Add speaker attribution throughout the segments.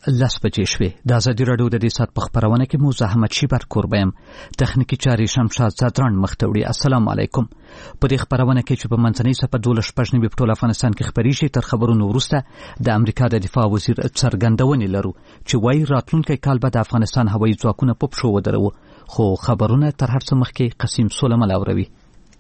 Speaker 1: 10 بجې شوې. د ازادي راډیو د دې ساعت په خبرونه کې مو زحمت شیبر کوربه يم. تخنیکی چارې شمشاد زادران مخته وړي. السلام علیکم. په دې خبرونه کې چې په منځنۍ صفه 12 په ټول افغانستان کې خبريږي تر خبرونو وروسته د امریکا د دفاع وزیر څرګندونې لرو چې وایي راتلونکي کال به د افغانستان هوایي ځواکونه په پښو ودرو. خو خبرونه تر هر څه مخکې قسیم سولمل اوروي.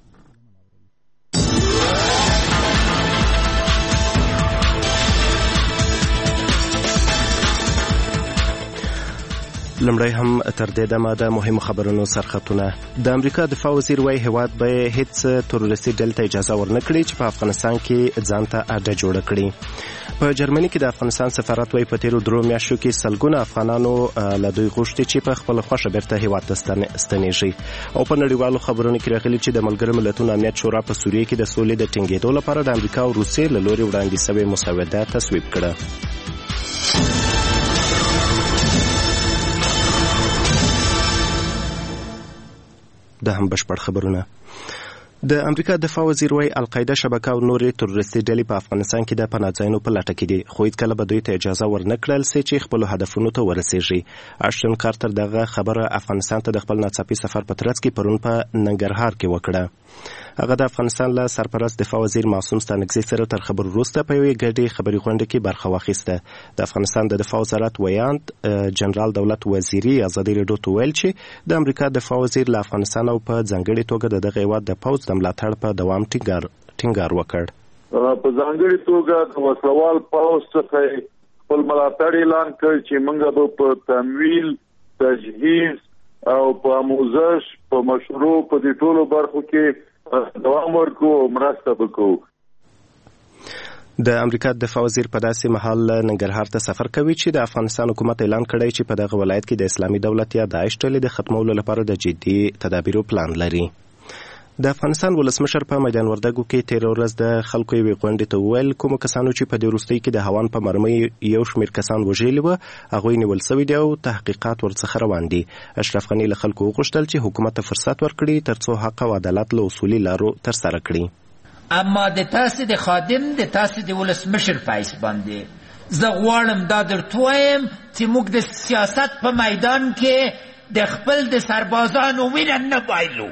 Speaker 2: لمړی هم تر دې دمه د مهمو خبرونو سرخطونه. د امریکا دفاع وزیر وایي هیواد به هیڅ تروریستي ډلې ته اجازه ورنکړي چې په افغانستان کې ځان ته اډه جوړه کړي. په جرمني کې د افغانستان سفارت وایي په تیرو 3 میاشتو کې سلګونه افغانانو له دوی غوښتي چې په خپل خوښه بیرته هیواد ته ستنیږي. او په نړیوالو خبرونو کې راغلي چې د ملګرو ملتونو امنیت شورا په سوریه کې د سولې د ټینګېدو لپاره د امریکا او روسیې له لوري وړاندې شوی مسوده تصویب کړه. د هم بشپړ خبرونه. د امریکا دفاع وزیر وایي القاعده شبکه او نورې تروریستي ډلې په افغانستان کې د پناه ځایونو په لټه کې دي، خو هیڅکله به دوی ته اجازه ورنکړل سي چې خپل هدفونو ته ورسیږي. اشتون کارتر دغه خبره افغانستان ته د خپل ناڅاپي سفر په ترڅ کې پرون په ننګرهار کې وکړه. هغه د افغانستان له سرپرست دفاع وزیر معصوم ستانکزي سره تر خبرو وروسته په یوې ګډې خبري غونډه کې برخه واخیسته. د افغانستان د دفاع وزارت ویاند جنرال دولت وزیری ازادي راډیو ته ویل چې د امریکا دفاع وزیر له افغانستان او په ځانګړي توګه دغه هیواد د پوځ د ملاتړ په دوام ټینګار وکړ.
Speaker 3: په ځانګړي توګه د وسلوال پوځ څخه خپل ملاتړ اعلان کړ چې موږ به په تمویل، تجهیز او په آموزش په مشروع په دې ټولو برخو کې دوام ورکو او مرسته وکړو.
Speaker 2: د امریکا دفاع وزیر په داسې مهال ننګرهار ته سفر کوي چې د افغانستان حکومت اعلان کړی چې په دغه ولایت کې د اسلامي دولت یا داعش ډلې د ختمولو لپاره د جدي تدابیرو پلان لري. د افغانستان ولسمشر په میدان وردګو کې تیر ورځ د خلکو یوې غونډې ته وویل کوم کسانو چې په دې وروستۍ کې د هوان په مرمۍ یو شمېر کسان وژلي وو هغوی نیول شوي دي او تحقیقات ورڅخه روان دي. اشرف غني له خلکو وغوښتل چې حکومت ته فرصت ورکړي ترڅو حق او عدالت له اصولي لارو ترسره کړي.
Speaker 4: اما د تاسو د خادم د تاسو د ولسمشر پایس باندې زه غواړم دا درته وایم چې موږ د سیاست په میدان کې د خپل د سربازانو وینه نه بایلو.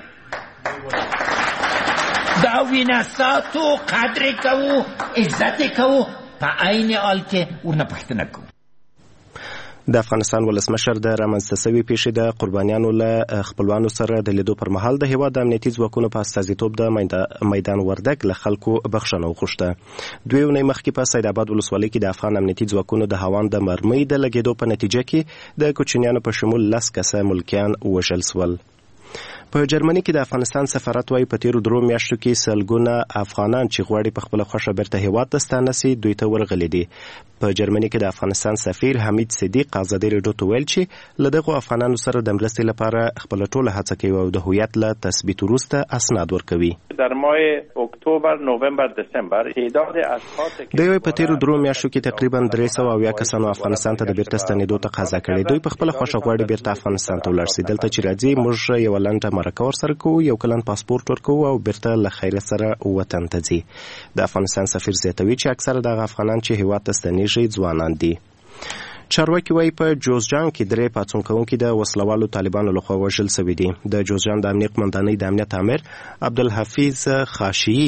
Speaker 4: دا وینا ساتو، قدر کوو، عزت کوو، په عین حال کې ورنه پښتنه کوو.
Speaker 2: د افغانستان ولسمشر د رامنځته شوې پیښې د قربانیانو له خپلوانو سره د لیدو پر مهال د هیواد د امنیتي ځواکونو په استازیتوب د میدان وردګ له خلکو بخښنه وغوښته. 2 اونۍ مخکې په سید آباد ولسوالۍ کې د افغان امنیتي ځواکونو د هوان د مرمۍ د لګېدو په نتیجه کې د کوچنیانو په شمول 10 کسه ملکیان وژل شول. په جرمني کې د افغانستان سفارت وایي په تیرو 3 میاشتو کې سلګونه افغانان چې غواړي په خپل خوښه بیرته هیواد ته ستانه سي دوی ته ورغلي دي. په جرمني کې د افغانستان سفیر حمید صدیق ازادي راډیو ته ویل چې له دغو افغانانو سره د مرستې لپاره خپل ټوله هڅه کوي او د هویت له تثبیت وروسته اسناد ورکوي.
Speaker 5: در ماه اکتبر، نوامبر، دسامبر تعداد اشخاص
Speaker 2: دوی په تیرو 3 میاشتو کې تقریبا 300 کسانو افغانستان ته د بیرته ستنېدو تقاضا کړې. دوی په خپل خوښه غواړي بیرته افغانستان ته ولاړ شي. دلته چې راځي موږ یو لنډه مرکه ورسره کوو، یو کلن پاسپورت ورکوو او بیرته له خیره سره وطن ته ځي. د افغانستان سفیر زیاتوي چې اکثره دغه افغانان چې هیواد ته ستنېږي ځوانان دي. چارواکي وایي په جوزجان کې 3 پاڅون کوونکي د وسلوالو طالبانو لخوا وژل شوي دي. د جوزجان د امنیت قومندانۍ د امنیت امیر عبدالحفیظ خاشعي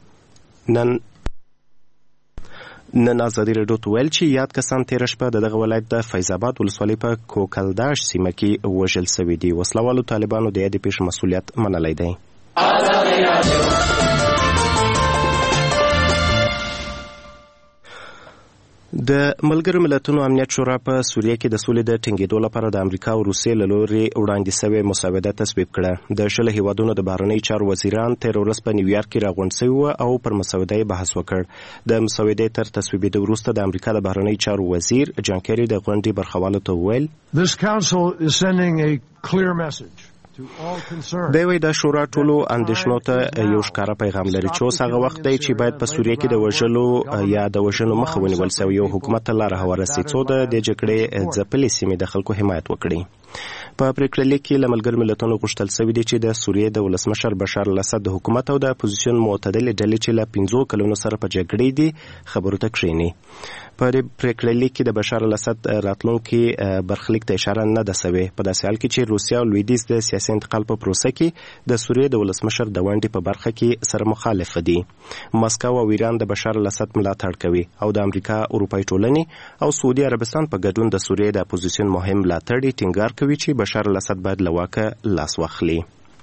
Speaker 2: نن ازادي راډیو ته ویل چې یاد کسان تېره شپه دغه ولایت د فیض آباد ولسوالۍ په کوکلداش سیمه کې وژل شوي دي. وسلوالو طالبانو د یادې پیښې مسؤلیت منلی دی. د ملګرو ملتونو امنیت شورا په سوریه کې د سولې د ټینګېدو لپاره د امریکا او روسیې له لوري وړاندې شوې مسوده تصویب کړه. د 20 هیوادونو د بهرنیو چارو وزیران تېره ورځ په نیویارک کې راغونډ شوي وو او پر مسوده یې بحث وکړ. د مسودې تر تصویبېدو وروسته د امریکا د بهرنیو چارو وزیر جان کیری د غونډې برخوالو ته وویل
Speaker 6: This council is sending a clear message.
Speaker 2: دی وایي دا شورا ټولو اندېښنو ته یو ښکاره پیغام لري چې اوس هغه وخت دی چې باید په سوریه کې د وژلو یا د وژنو مخه ونیول شي او یو حکومت ته لاره هواره شي څو د دې جګړې ځپلې سیمې د خلکو حمایت وکړي. په پریکړه لیک کې له ملګرو ملتونو غوښتل شوي دي چې د سوریې د ولسمشر بشار الاسد د حکومت او د اپوزیسیون معتدلې ډلې چې له 15 کلونو سره په جګړې دي خبرو ته کښیني. په پریکړه لیک کې د بشار الاسد راتلونکي برخلیک ته اشاره نه ده شوې په داسې حال کې چې روسیا او لویدیځ د سیاسي انتقال په پروسه کې د سوریې د ولسمشر د ونډې په برخه کې سره مخالف دي. مسکو او ایران د بشار الاسد ملاتړ کوي او د امریکا، اروپای ټولنې او سعودي عربستان په ګډون د سوریې د اپوزیسیون مهم ملاتړي ټینګار کوي چې بشار الاسد باید له واکه لاس واخلي.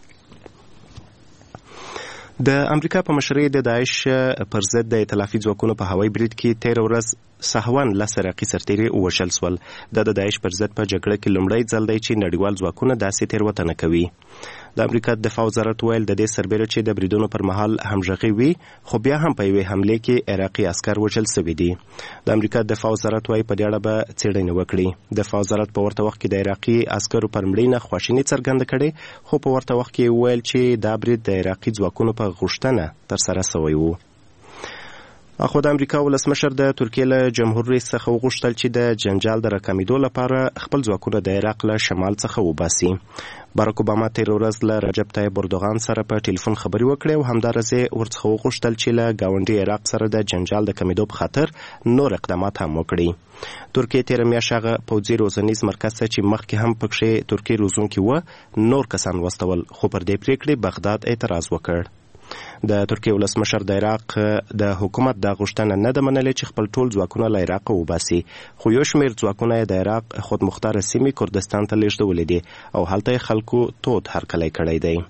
Speaker 2: د امریکا په مشرۍ د داعش پر ضد د ائتلافي ځواکونو په هوایي برید کې 13 ورځ سهوان 10 عراقي سرتیري ووژل شول. د داعش پر ضد په جګړه کې لومړی ځل دی چې نړیوال ځواکونه داسې تېروتنه کوي. د امریکا دفاع وزارت ویل د دې سربېره چې د بریدونو پر مهال همغږي وي، خو بیا هم په یوې حملې کې عراقي عسکر وژل شوي دي. د امریکا دفاع وزارت وايي په دې اړه به څېړنې وکړي. دفاع وزارت په ورته وخت کې د عراقي عسکرو پر مړینې خواشیني څرګنده کړې، خو په ورته وخت کې ویل چې دا برید د عراقي ځواکونو په غوښتنه ترسره شوی و. اخو د امریکا ولسمشر د ترکیې له جمهور رئیس څخه وغوښتل چې د جنجال د راکمېدو لپاره خپل ځواکونه د عراق له شمال څخه وباسي. باراک اوباما 13 ورځ له رجب طیب اردوغان سره په ټلیفون خبرې وکړې او همدارس ورڅخه وغوښتل چې له ګاونډي عراق سره د جنجال د کمېدو په خاطر نور اقدامات هم وکړي. ترکیې تېره میاشت هغه پوځي روزنیز مرکز ته چې مخکې هم پکښې ترکیې روزونکي وه نور کسان واستول، خو پر دې پریکړې بغداد اعتراض وکړ. د ترکیې ولسمشر د عراق د حکومت دا غوښتنه نه ده منلې چې خپل ټول ځواکونه له عراق وباسي، خو یو شمېر ځواکونه د عراق خودمختاره سیمې کردستان ته لیږدولې دي او هلته یې خلکو تود هرکلی کړی دی.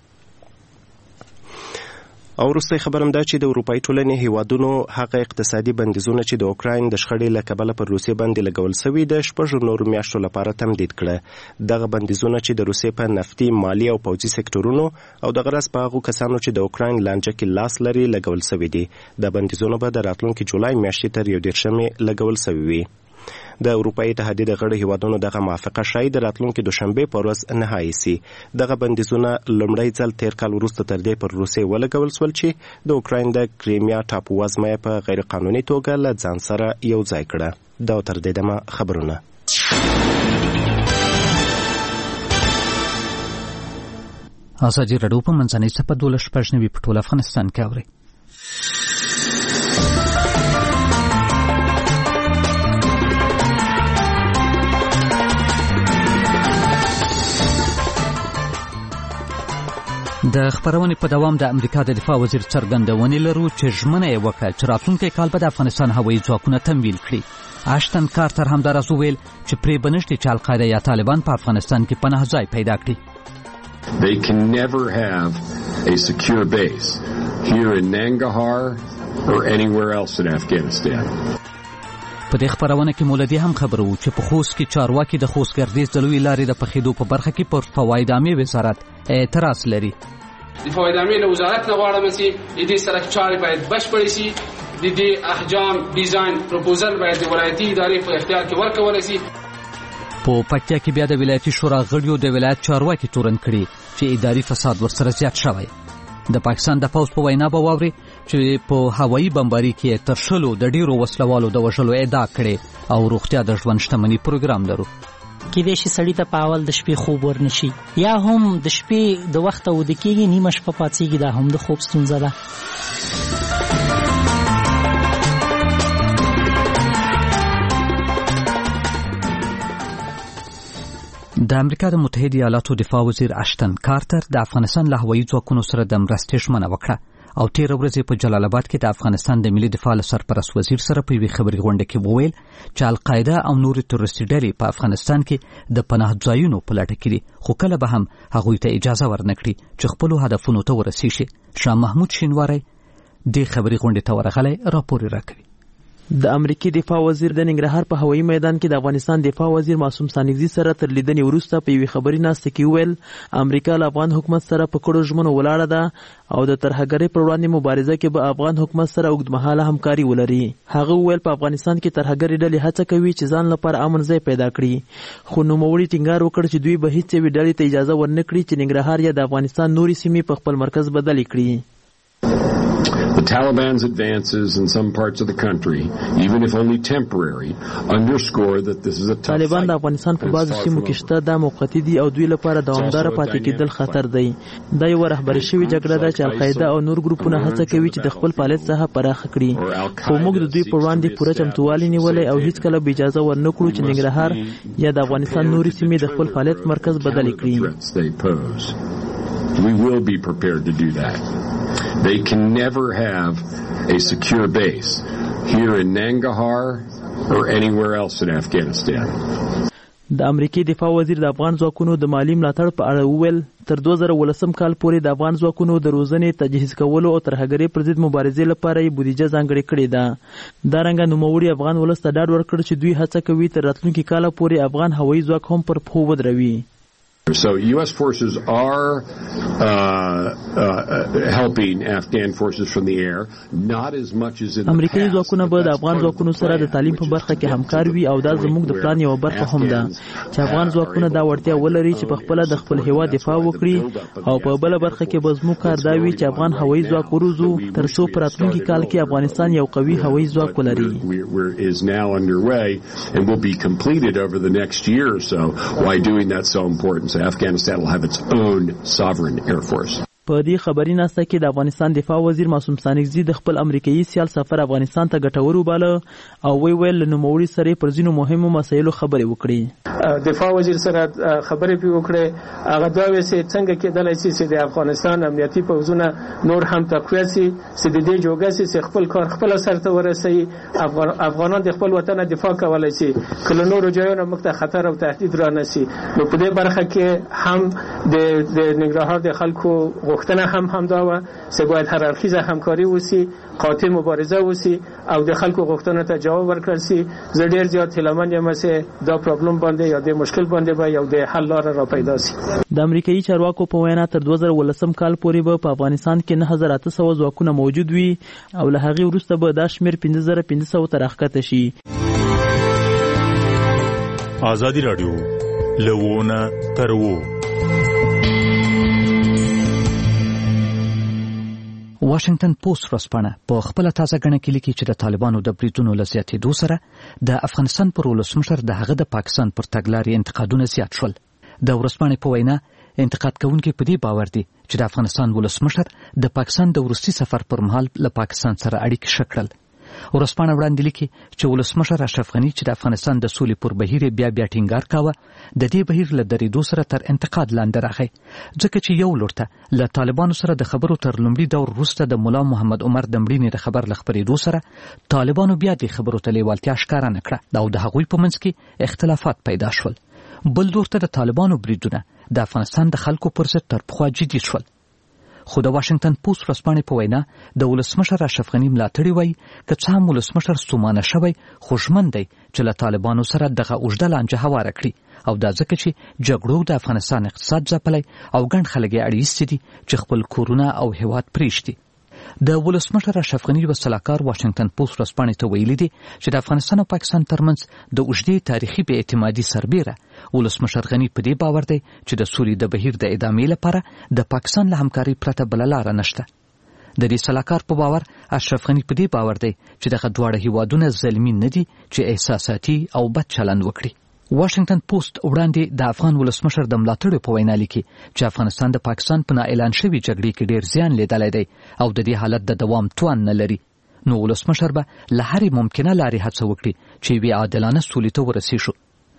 Speaker 2: او وروستی خبر هم دا چې د اروپایي ټولنې هیوادونو هغه اقتصادي بندیزونه چې د اوکراین د شخړې له کبله پر روسیې باندې لګول شوي د 6 نورو میاشتو لپاره تمدید کړه. دغه بندیزونه چې د روسیې په نفتي، مالي او پوځي سکتورونو او د غرض په هغو کسانو چې د اوکراین لانجه کې لاس لري لګول شوي دي. د بندیزونو به د راتلونکي جولای میاشتې تر 21 لګول شوي وي. د اروپایي اتحادیې د غړو هیوادونو دغه موافقه ښایي د راتلونکي دوشنبې په ورځ نهایي سي. دغه بندیزونه لومړی ځل تېر کال وروسته تر دې پر روسیې ولګول شول چې د اوکراین د کریمیا ټاپو وزمه یې په غیر قانوني توګه له ځان سره یو ځای کړه. دا تر دې دمه خبرونه.
Speaker 1: ازادي راډیو په منځنۍ سپه 12 په ټول افغانستان کې اوري. د خبرونې په دوام د امریکا د دفاع وزیر څرګندونې لرو چې ژمنه یې وکړه چې راتلونکی کال به د افغانستان هوایي ځواکونه تمویل کړي. اشتن کارتر همداراز وویل چې پرې به نشته چې القاعده یا طالبان په افغانستان کې پناه ځای پیدا کړي.
Speaker 7: They can never have a secure base here in Nangarhar or anywhere else in Afghanistan.
Speaker 1: په دې خبرونه کې مولدي هم خبرو چې په خوست کې چارواکي د خوست ګردیز د لوی لارې د پخېدو په برخه کې پر فواید عامې وزارت اعتراض لري.
Speaker 8: د فواید عامې له وزارت نه غواړم چې د دې سړک چارې باید بشپړې شي. د دې احجام ډیزاین پروپوزل باید د ولایتي ادارې په اختیار کې ورکول شي.
Speaker 1: په پکتیا کې بیا د ولایتي شورا غړیو د ولایت چارواکي تورن کړي چې اداري فساد ورسره زیات شوی. د پاکستان د پوځ په وینا به واوري چې په هوایي بمباري کې تر شلو د ډیرو وسلوالو د وژلو ادعا کړي او روغتیا د ژوند شتمنۍ پروګرام لرو.
Speaker 9: کېدای شي سړی ته په اول د شپې خوب ورنشي یا هم د شپې د وخته وده کېږي، نیمه شپه پاڅېږي، دا هم د خوب ستونزه ده.
Speaker 1: د امریکا د متحده ایالاتو دفاع وزیر اشتن کارتر د افغانستان له هوایي ځواکونو سره د مرستې ژمنه وکړه او 13 ورځې په جلال آباد کې د افغانستان د ملي دفاع له سرپرست وزیر سره په یوې خبري غونډه کې وویل چې القاعده او نور تروریستي ډلې په افغانستان کې د پناه ځایونو په لټه کې دي، خو کله به هم هغوی ته اجازه ورنکړي چې خپل هدفونو ته ورسیږي. شاه محمود شینواری د خبري غونډې ته ورغلی راپور راکوي.
Speaker 10: د امریکای دفاع وزیر د ننګرهار په هوایي میدان کې د افغانستان دفاع وزیر معصوم سانګزي سره تر لیدنې وروسته په یوې خبري ناسته کې وویل امریکا له افغان حکومت سره په کړو ژمنو ولاړه ده او د ترهګرۍ پر وړاندې مبارزه کې به افغان حکومت سره اوږدمهاله همکاري ولري. هغه وویل په افغانستان کې ترهګرۍ ډلې هڅه کوي چې ځان لپاره امن ځای پیدا کړي، خو نوموړي ټینګار وکړ چې دوی به هیڅ یوې ډلې ته اجازه ورنکړي چې ننګرهار یا د افغانستان نورې سیمې په خپل مرکز بدلې کړي.
Speaker 7: The Taliban's advances in some parts of the country, even if only temporary, underscore that this is a tough
Speaker 10: طالبان
Speaker 7: fight.
Speaker 10: د افغانستان په بعضو سیمو کې شته دا موقتی دي او دوی لپاره دوامدار پاتې کېدل خطر دی. دا یو رهبري شوی جګړه ده چې القاعده او نور ګروپونه هڅه کوي چې د خپل فعالیت څخه پراخه کړي. خو موږ د دوی په وړاندې پوره چمتووالی نیولې او هیڅ کله به اجازه ورنکړو چې ننګرهار یا د افغانستان نورې سیمې د خپل فعالیت مرکز بدل کړي.
Speaker 7: We will be prepared to do that. They can never have a secure base here in Nangarhar or anywhere else in Afghanistan.
Speaker 10: د امریکای دفاع وزیر د افغان ځواکونو د مالی ملاتړ په اړه وویل تر 2018 کال پورې د افغان ځواکونو د روزنې تجهیز کولو او ترهګرۍ پر ضد مبارزې لپاره یې بودیجه ځانګړې کړې ده. دا رنګه نوموړي افغان ولس ته ډاډ ورکړ چې دوی هڅه کوي تر راتلونکي کال پورې افغان هوایي ځواک هم پر پښو ودروي.
Speaker 7: So U.S. forces are helping Afghan forces from the air, not as much as in the past.
Speaker 10: امریکایي ځواکونه به د افغان ځواکونو سره د تعلیم په برخه کې همکار وي او دا زموږ د پلان یو برخه هم ده چې افغان ځواکونه دا وړتیا ولري چې په خپل د خپل هیواد دفاع وکړي او په بل برخه کې به زموږ کار دا وي چې افغان هوایي ځواک وروزو تر څو په راتلونکي کال کې افغانستان یو قوي هوایي ځواک ولري.
Speaker 7: Is now underway and will be completed over the next year or so. Why doing that so important? Afghanistan will have its own sovereign air force.
Speaker 10: په دې خبري ناسته کې د افغانستان دفاع وزیر معصوم سانکزي د خپل امریکایي سیال سفر افغانستان ته ګټور وباله او ویل نوموړي سره پر ځینو مهمو مسایلو خبرې وکړي.
Speaker 11: دفاع وزیر سره خبرې وکړي هغه دا وایي څنګه کېدلای شي چې د افغانستان امنیتي پوځونه نور هم تقویه شي چې د دې جوګه چې خپل کار خپل سرته ورسوي افغانان د خپل وطن دفاع کولای شي کله نور ځایونو موږ ته خطر او تهدید را نشي. نو په دې برخه کې هم د ننګرهار د خلکو غوښتنه هم دا و چې باید هر اړخیزه همکاري وشي قاطع مبارزه وشي او د خلکو غوښتنو ته جواب ورکړل شي. زه ډیر زیات هیلهمند یم چې دا پرابلم باندې یا د مشکل باندې به یو د حل لاره را پیدا شي.
Speaker 10: د امریکایي چارواکو په وینا تر 2018 کال پورې به په افغانستان کې 9800 ځواکونه موجود وي او له هغې وروسته به دا شمېر 15500 ته راښکته شي.
Speaker 12: ازادي راډیو لوونه ترو
Speaker 1: واشنگټن پوسټ ورځپاڼه په خپل تازه غنه کې لیکي چې د طالبانو د بریدونو له زیاتېدو سره د افغانستان پر ولسمشر د هغه د پاکستان پر تګلارې انتقادونه زیات شول. د ورځپاڼې په وینا انتقاد کوونکي په دې باور دي چې د افغانستان ولسمشر د پاکستان د وروستي سفر پر مهال له پاکستان سره اړیکې ښه کړل. ورځپاڼه وړاندې لیکي چې ولسمشر اشرف غني چې د افغانستان د سولې پر بهیر بیا ټینګار کاوه د دې بهیر له درېدو سره تر انتقاد لاندې راغی ځکه چې یو لورته له طالبانو سره د خبرو تر لومړي دور وروسته د مولا محمد عمر د مړینې د خبر له خپرېدو سره طالبانو بیا د خبرو ته لیوالتیا ښکاره نه کړه او د هغوی په منځ کې اختلافات پیدا شول. بل لورته د طالبانو بریدونه د افغانستان د خلکو پر ضد تر پخوا جدي شول. خو د واشنگټن پوسټ ورځپاڼې په وینا د ولسمشر اشرف غني ملاتړي وایي که څه هم ولسمشر ستومانه شوی خو ژمن دی چې له طالبانو سره دغه اوږده لانجه هواره کړي او دا ځکه چې جګړو د افغانستان اقتصاد ځپلی او ګڼ خلک یې اړیستي دي چې خپل کورونه او هیواد پرېږدي. د ولسمشر اشرف غني یو سلاکار واشنگټن پوسټ ورځپاڼې ته ویلي دي چې د افغانستان او پاکستان ترمنځ د اوږدې تاریخي بې اعتمادي سربیره ولسمشر غني په دې باور دی چې د سولې د بهیر د ادامې لپاره د پاکستان له همکارۍ پرته بله لاره نشته. د دې سلاکار په باور اشرف غني په دې باور دی چې دغه دواړه هیوادونه ظلمي نه دي چې احساساتي او بد چلند وکړي. واشنگټن پوسټ وړاندې د افغان ولسمشر د ملاتړو په وینا لیکي چې افغانستان د پاکستان په اعلان شوی جګړې کې ډیر زیان لیدلی دی او د دې حالت د دوام توان نه لري. نو ولسمشر به له هرې ممکنه لارې هڅه وکړي چې یوې عادلانه سولې ته ورسیږو.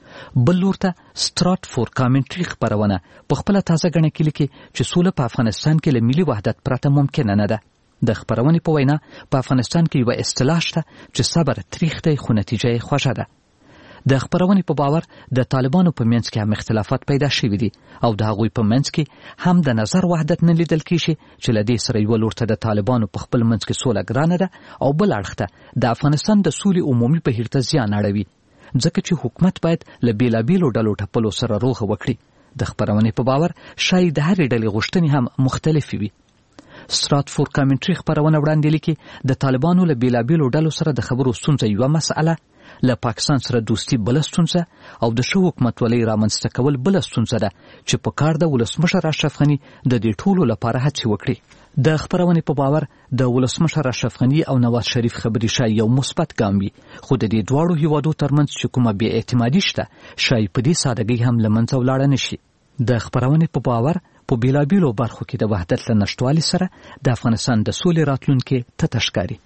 Speaker 1: بل لورته سترات فور کامنټري خبرونه په خپل تازه غنه کې لیکي چې سوله په افغانستان کې له ملي وحدت پرته ممکنه نه ده. د خبرونې په وینا په افغانستان کې یو اصطلاح شته چې صبر تریخ دی خو نتیجه یې خوږه ده. د خبرونې په باور د طالبانو په منځ کې هم اختلافات پیدا شوي دي او د هغوی په منځ کې هم د نظر وحدت نه لیدل کېږي چې له دې سره یو لورته د طالبانو په خپل منځ کې سوله ګرانه ده او بل اړخ ته د افغانستان د سولې عمومي بهیر ته زیان اړوي ځکه چې حکومت باید له بېلابېلو ډلو ټپلو سره روغه وکړي. د خبرونې په باور شاید د هرې ډلې غوښتنې هم مختلفې وي. ستراتفورد کامنټري خبرونه وړاندې لیکي د طالبانو له بیلابیلو ډلو سره د خبرو ستونزه یوه مسأله، له پاکستان سره دوستي بله ستونزه او د ښه حکومتولۍ رامنځته کول بله ستونزه ده چې په کار د ولسمشر اشرف غني د دې ټولو لپاره هڅې وکړي. د خبرونې په باور د ولسمشر اشرف غني او نواز شریف خبرې شاید یو مثبت ګام وي، خو د دې دواړو هیوادو ترمنځ چې کومه بې اعتمادي شته شاید په دې سادګۍ هم له منځه ولاړه نه شي. د خبرونې په باور په بیلابیلو برخو کې د وحدت له نشتوالي سره د افغانستان د سولې راتلونکي تته ښکاري.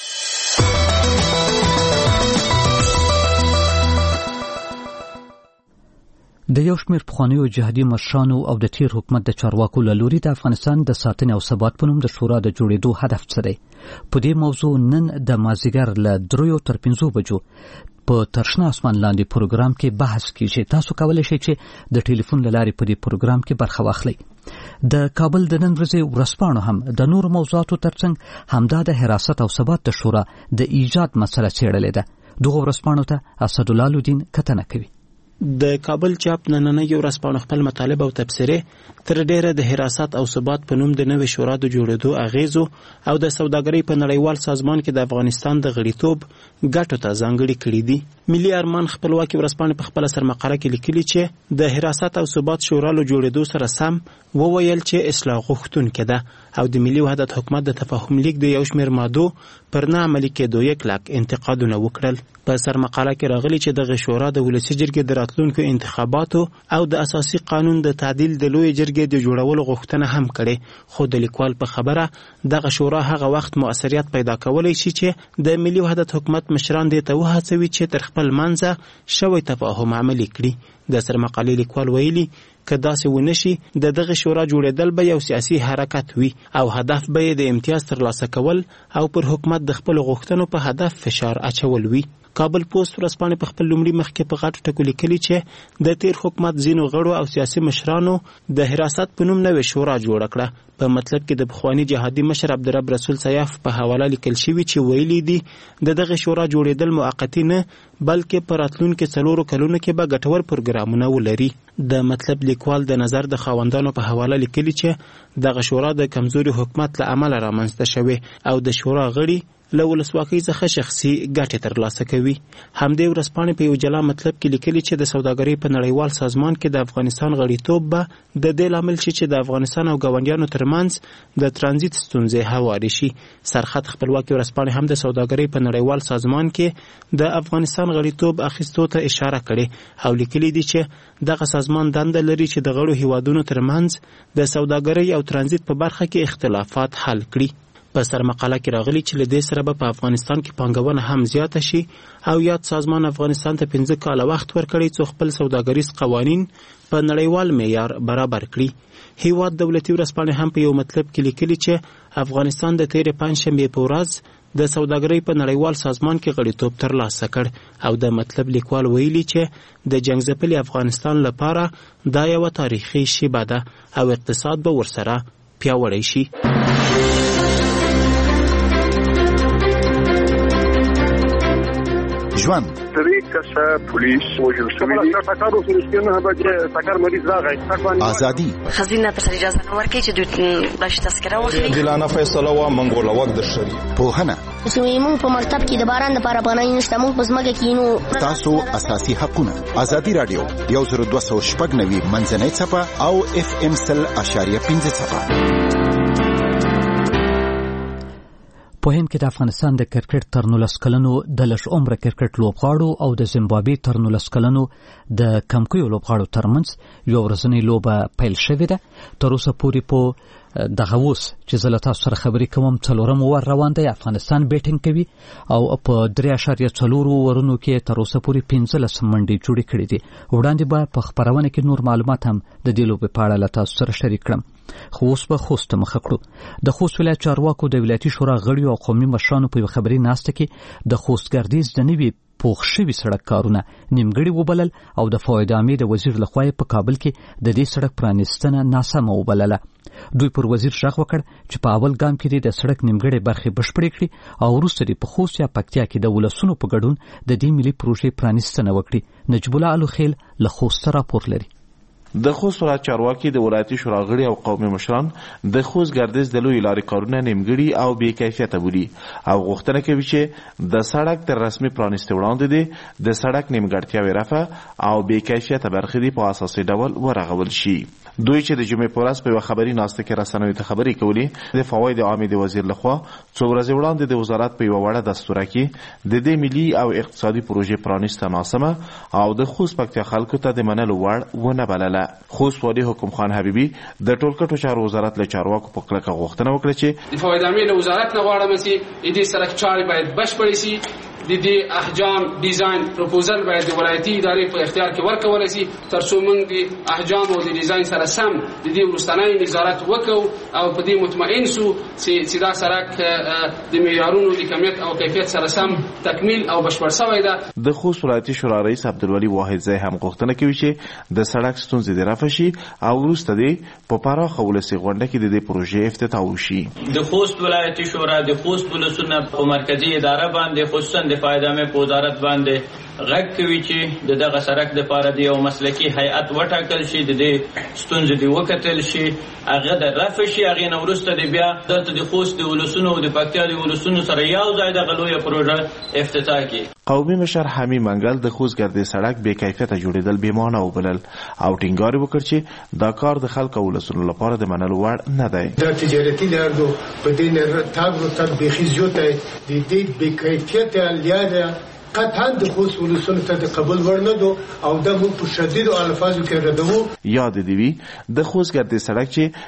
Speaker 1: د یو شمېر پخوانیو جهادي مشرانو او د تیر حکومت د چارواکو له لوري د افغانستان د ساتنې او ثبات په نوم د شورا د جوړېدو هدف څه دی؟ په دې موضوع نن د مازدیګر له 3 تر 5 بجو په ترشنه اسمان لاندې پروګرام کې بحث کیږي. تاسو کولی شئ چې د ټلیفون له لارې په دې پروګرام کې برخه واخلئ. د کابل د نن ورځې ورځپاڼو هم د نورو موضوعاتو ترڅنګ همدا د حراست او ثبات د شورا د ایجاد مسله څېړلې ده. دغه ورځپاڼو ته اسدالله الدین کتنه کوي.
Speaker 13: د کابل چاپ نننۍ ورځپاڼه خپل مطالب او تبصرې تر ډیره د حراست او ثبات په نوم د نوې شورا د جوړېدو اغیزو او د سوداګرۍ په نړیوال سازمان کې د افغانستان د غړیتوب ګټو ته ځانګړي کړي دي. ملي ارمان خپلواکي ورځپاڼه په خپل سرمقاله کې لیکلي چې د حراست او ثبات شورا له جوړېدو سره سم وویل چې اصلاح غوښتونکې ده او د ملي وحدت حکومت د تفاهم لیک د یو شمېر مادو پر نه عملي کېدو یو کلک انتقادونه وکړل. په سرمقاله کې راغلي چې دغه شورا د ولسي جرګې د راتلونکو انتخاباتو او د اساسي قانون د تعدیل د لوی جرګې د جوړولو غوښتنه هم کړې، خو د لیکوال په خبره دغه شورا هغه وخت مؤثریت پیدا کولی شي چې د ملي وحدت حکومت مشران دې ته وهڅوي چې تر خپل منځه شوی تفاهم عملي کړي. د سرمقالې لیکوال ویلي که داسې ونشي د دغه شورا جوړېدل به یو سیاسي حرکت وي او هدف به یې د امتیاز ترلاسه کول او پر حکومت د خپلو غوښتنو په هدف فشار اچول وي. کابل پوسټ ورځپاڼې په خپل لومړي مخ کې په غټو ټکو لیکلي چې د تیر حکومت ځینو غړو او سیاسي مشرانو د حراست په نوم نوې شورا جوړه کړه. په مطلب کې د پخواني جهادي مشر عبدالرب رسول سیاف په حواله لیکل شوي چې ویلي دي د دغه شورا جوړېدل موقتي نه بلکې په راتلونکو 4 کلونو کې به ګټور پروګرامونه ولري. د مطلب لیکوال د نظر د خاوندانو په حواله لیکلي چې دغه شورا د کمزوري حکومت له امله رامنځته شوې او د شورا غړي له ولسواکۍ څخه شخصي ګټې ترلاسه کوي. همدې ورځپاڼې په یو جلا مطلب کې لیکلي چې د سوداګرۍ په نړیوال سازمان کې د افغانستان غړیتوب به د دې لامل شي چې د افغانستان او ګاونډیانو ترمنځ د ترانزیت ستونزې هوارې شي. سرحد خپلواکي ورځپاڼې هم د سوداګرۍ په نړیوال سازمان کې د افغانستان غړیتوب اخیستو ته اشاره کړې او لیکلي دي چې دغه سازمان دنده لري چې د غړو هیوادونو ترمنځ د سوداګرۍ او ترانزیت په برخه کې اختلافات حل کړي. په سرمقاله کې راغلي چې له دې سره به په افغانستان کې پانګونه هم زیاته شي او یاد سازمان افغانستان ته 15 کاله وخت ورکړی څو خپل سوداګریز قوانین په نړیوال معیار برابر کړي. هیواد دولتي ورځپاڼې هم په یو مطلب کې لیکلي چې افغانستان د تیرې پنجشنبې په ورځ د سوداګرۍ په نړیوال سازمان کې غړیتوب ترلاسه کړ او د مطلب لیکوال ویلي چې د جنګ ځپلي افغانستان لپاره دا یوه تاریخي شیبه ده او اقتصاد به ورسره پیاوړی شي.
Speaker 14: ژوند پولیس وژل شوی دی. ازادي
Speaker 15: خزینه تر اجازه نه ورکړي چې دوی باش تذکره واخلي.
Speaker 16: دلانه فیصله وا منګول وخت د شری
Speaker 14: پوهنه
Speaker 17: زموږ په مکتب کې د باران لپاره پناه نشته، موږ په ځمکه کې نو
Speaker 14: تاسو اساسي حقونه. ازادي رادیو 10290 منځنۍ صفه او FM 100.5 صفه.
Speaker 1: په هند کې د افغانستان د کرکټ تر 19 کلنو د لږ عمره کرکټ لوبغاړو او د زیمبابوې تر 19 کلنو د کمکیو لوبغاړو ترمنځ یو ورځنۍ لوبه پیل شوې ده. تر اوسه پورې په دغه اوس چې زه له تاسو سره خبرې کوم 4م ور روان دی. افغانستان بیټینګ کوي او په 3.4 ورونو کې تر اوسه پورې 15 منډې جوړې کړې دي. وړاندې به په خبرونه کې نور معلومات هم د دې لوبې په اړه له تاسو سره شریک کړم. خو اوس به خوست مخه کړو. د خوست ولایت چارواکو د ولایتي شورا غړیو او قومي مشرانو په خبري ناسته کې د خوست ګردیز د نوي پوښ شوي سړک کارونه نیمګړي وبلل او د فواد عامې د وزیر لخوا په کابل کې د دې سړک پرانیستنه ناسمه وبلله. دوی پر وزیر شغ وکړ چې په اول ګام کې د سړک نیمګړي برخې بشپړې کړي او وروسته په خوست یا پکتیا کې د ولسونو په ګډون د دې ملي پروژې پرانیستنه وکړي. نجیب الله الوخیل له خوست راپور لري.
Speaker 18: د خوست ولایت چارواکي د ولایتي شورا غړي او قومي مشران د خوست ګردیز د لوی لارې کارونه نیمګړي او بې کیفیته بولي او غوښتنه کوي چې د سړک تر رسمي پرانیستو وړاندې د سړک نیمګړتیاوې رفع او بې کیفیته برخې دې په اساسي ډول ورغول شي. دوی چې د جمعې په ورځ په یوه خبري ناسته کې رسنیو ته خبرې کولې د فواید عامې د وزیر لخوا څو ورځې وړاندې د وزارت په یوه وړه دستوره کې د دې ملي او اقتصادي پروژې پرانیسته ناسمه او د خوست پکتیا خلکو ته د منلو وړ ونه بلله. خوست والي حکم خان حبیبي د ټولګټو چارو وزارت له چارواکو په کلکه غوښتنه وکړه چې
Speaker 8: د فواید عامې له وزارت نه غواړم چې دې سړک چارې باید بشپړې شي. د دې احجام ډیزاین پروپوزل باید د ولایتي ادارې په اختیار کې ورکول شي ترڅو موږ د احجام او د ډیزاین سره سم د دې وروستنی نظارت وکړو او په دې مطمئن سو چې دا سړک د معیارونو د کمیت او کیفیت سره سم تکمیل او بشپړ شوی ده.
Speaker 18: د خوست ولایتي شورا رئیس عبدالولي واحد زی هم غوښتنه کوي چې د سړک ستونزې دې رفع شي او وروسته دې په پراخه ولسي غونډه کې د دې پروژې افتتاح وشي.
Speaker 19: د خوست ولایتي شورا د خوست ولسونه په مرکزي اداره باندې خصوصا د فایده مې په وزارت باندې غږ کوي چې دغه سړک دپاره د یو مسلکي هیئت وټاکل شي، د دې ستونزې دې وکتل شي، هغه د رفع شي، هغې نه وروسته د بیا دلته د خوست د ولسونو او د پکتیا د ولسونو سره یو ځای دغه لویه پروژه افتتاح کړي.
Speaker 18: قومي مشر حمی منګل د خوست ګردې سړک بې کیفیته جوړېدل بېمانه وبلل او ټینګار وکړ چې دا کار د خلکو او ولسونو لپاره د منلو وړ نه دی.
Speaker 20: دا تجارتي لار دو په دې نه تاګ ورته بیخي زیاته د دې بې کیفیته لاره قطعا د خوست ولسونو ته د قبول وړ نه دو او دا موږ په شدیدو الفاظو کې ردوو.
Speaker 18: یاد دې وي د خوست ګردې سړک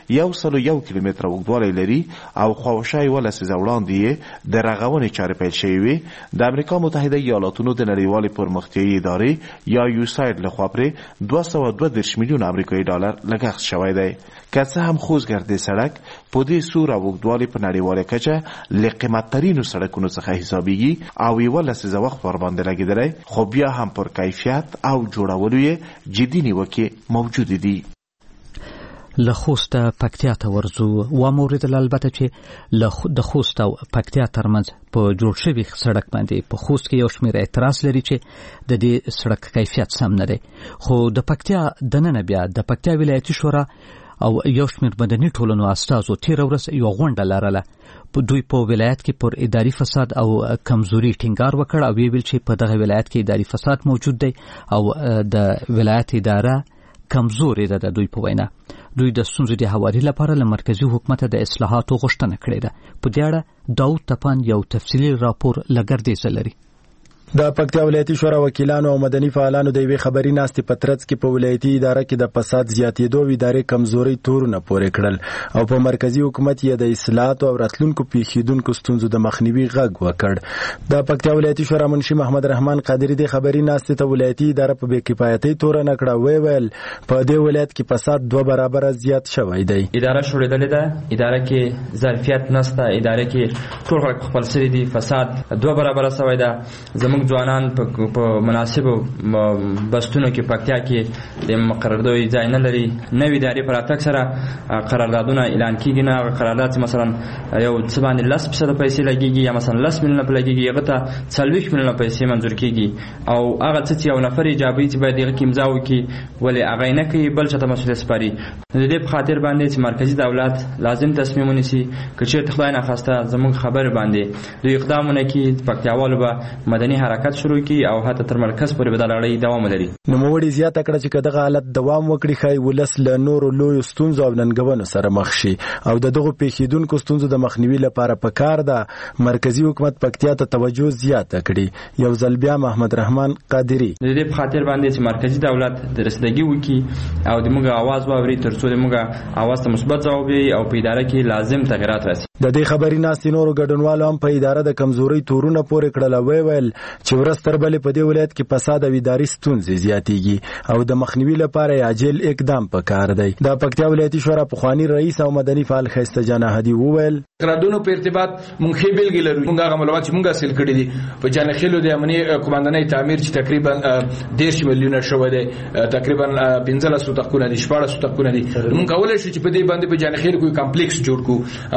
Speaker 18: چې 101 کیلومتره اوږدوالی لري او خواوشا 11 لسیزه وړاندې یې د رغونې چارې پیل شوې وې د امریکا متحده ایالاتونو د نړیوالې پرمختیایي ادارې یا یوساید لخوا پرې 232 میلیون امریکایي ډالر لګښت شوی دی. که څه هم خوست ګردې سړک په دې سور او اوږدوالي په نړیواله کچه له قیمتترینو سړکونو څخه حسابیږي او 11 لسیزه وخت باندې لګیدلی خو بیا هم پر کیفیت او جوړولو یې جدي نیوکې موجود دي.
Speaker 1: له خوست پکتیا ته ورځو واوریدل البته چې د خوست او پکتیا ترمنځ په جوړ شوي سړک باندې په خوست کې یو شمېر اعتراض لري چې د دې سړک کیفیت سم نه دی، خو د پکتیا دننه بیا د پکتیا ولایتي شورا او یو شمېر مدني ټولنو استازو تېره ورځ یوه غونډه لرله. دوی په ولایت کې پر اداري فساد او کمزوري ټینګار وکړ او ویل چې په دغه ولایت کې اداري فساد موجود دی او د ولایت اداره کمزورې ده. د دوی په وینا دوی د ستونزو د هواري لپاره له مرکزي حکومت د اصلاحاتو غوښتنه کړې ده. په دې اړه داود تپان یو تفصیلي راپور له ګردیزه لري.
Speaker 21: د پکتیا ولایتي شورا وکیلانو او مدني فعالانو د یوې خبري ناستې په ترڅ کې په ولایتي اداره کې د فساد زیاتېدو او ادارې کمزوري تورونه پورې کړل او په مرکزي حکومت یې د اصلاحاتو او راتلونکو پیښیدونکو ستونزو د مخنیوي غږ وکړ. د پکتیا ولایتي شورا منشي محمد رحمان قادری د خبري ناستې ته ولایتي اداره په بې کفایتۍ تورنه کړه. ویل په دې ولایت کې فساد 2 برابره زیات شوی دی.
Speaker 22: اداره شوړېدلې ده، اداره کې ظرفیت نشته، اداره کې ټول خلک خپل سری دي، فساد 2 برابره شوی ده. زموږ ځوانان په مناسبو بستونو کې پکتیا کې د مقرردوی ځای نه لري. نوې ادارې پر راتګ سره قراردادونه اعلان کیږي، نه قرارداد مثلا یو څه باندې 10% پیسې لګیږي یا مثلا 10 میلیونه لګیږي، هغه ته 40 میلیونه پیسې منظور کیږي او هغه څه یو نفر ایجابي چې باید هغه کې امضا وکړي ولې هغه نه کوي بل چاته مسؤلیت سپاري. د دې په خاطر باندې چې مرکزی دولت لازم تصمیم ونیسي که چیرته خدای ناخواسته زموږ خبر باندې دوی اقدامونه کوي پکتیاوالو به مدني حرکت شروع کی او حتی تر مرکز پورې به دا لړۍ دوام لري.
Speaker 21: نوموړي زیاته کړه چې دغه حالت دوام وکړي ښایي ولس له نورو لویو ستونزو او ننګونو سره مخ شي او د دغو پیښیدونکو ستونزو د مخنیوي لپاره پکار ده مرکزي حکومت پکتیا ته توجه زیاته کړي. یو ځل بیا محمد رحمان قادری
Speaker 22: د دې په خاطر باندې چې مرکزي دولت د رسیدګي وکړي او د موږ आवाज واوري ترڅو د موږ आवाज ته مثبت ځواب وي او په اداره کې لازم تغیرات راسي.
Speaker 21: د دې خبري ناستې نورو ګډونوالو هم په اداره د کمزوري تورونه پورې کړل. ویل چې ورځ تر بلې په دې ولایت کې فساد او اداري ستونزې زیاتېږي او د مخنیوي لپاره عاجل اقدام پکار دی. د پکتیا ولایتي شورا پخوانی رئیس او مدني فعال ښایسته جان احدي وویل
Speaker 23: قراردادونو په ارتباط مونږ هی بیلګې لرو. مونږ هغه معلومات چې مونږ حاصل کړي دي په جانخیلو د امنیي قوماندانۍ تعمیر چې تقریبا 10 میلیونه شوی دی، تقریبا 15 تقونه دي، 14 تقونه دي. مونږ کولای شو چې په دې باندې په جانخیل کوئی کمپلیکس جوړ کو. همدارنګه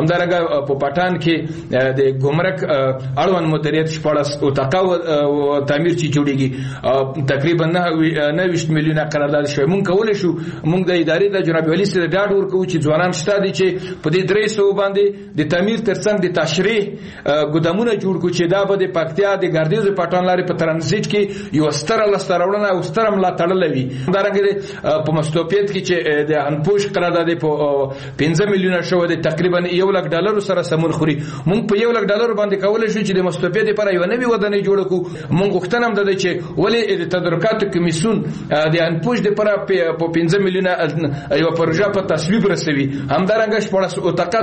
Speaker 23: په پټان کې د ګمرک اړوند مدیریت 14 اتاقه تعمیر چې جوړیږي تقریبا 9 میلیونه قرارداد شوی. مونږ کولای شو مونږ د ادارې د جناب ولی سره ډاډ ورکو چې ځوانان شته دي چې په دې 300 باندې د تعمیر ترڅنګ د تشریح ګودامونه جوړ کو چې دا به د پکتیا د ګردیز پټان لارې په ترانزیت کې یو ستر لستراوړنه او ستر ملا تړلې وي. دارنګه په مستوپیت کې چې د انپوش قرارداد په 15 میلیونه شو د تقریبا $1,00,000 سره سمون خوري. مونږ په $1,00,000 باندې کولای شو چې د مستوپیت لپاره یو نوی ودانۍ جوړ کو. مونږ غوښتنه هم ده چې ولې د تدارکاتو کمیسیون د انپوش لپاره په 15 میلیونه یو پروژه په تصویب رسوي. همدارنګه 14 اتاقه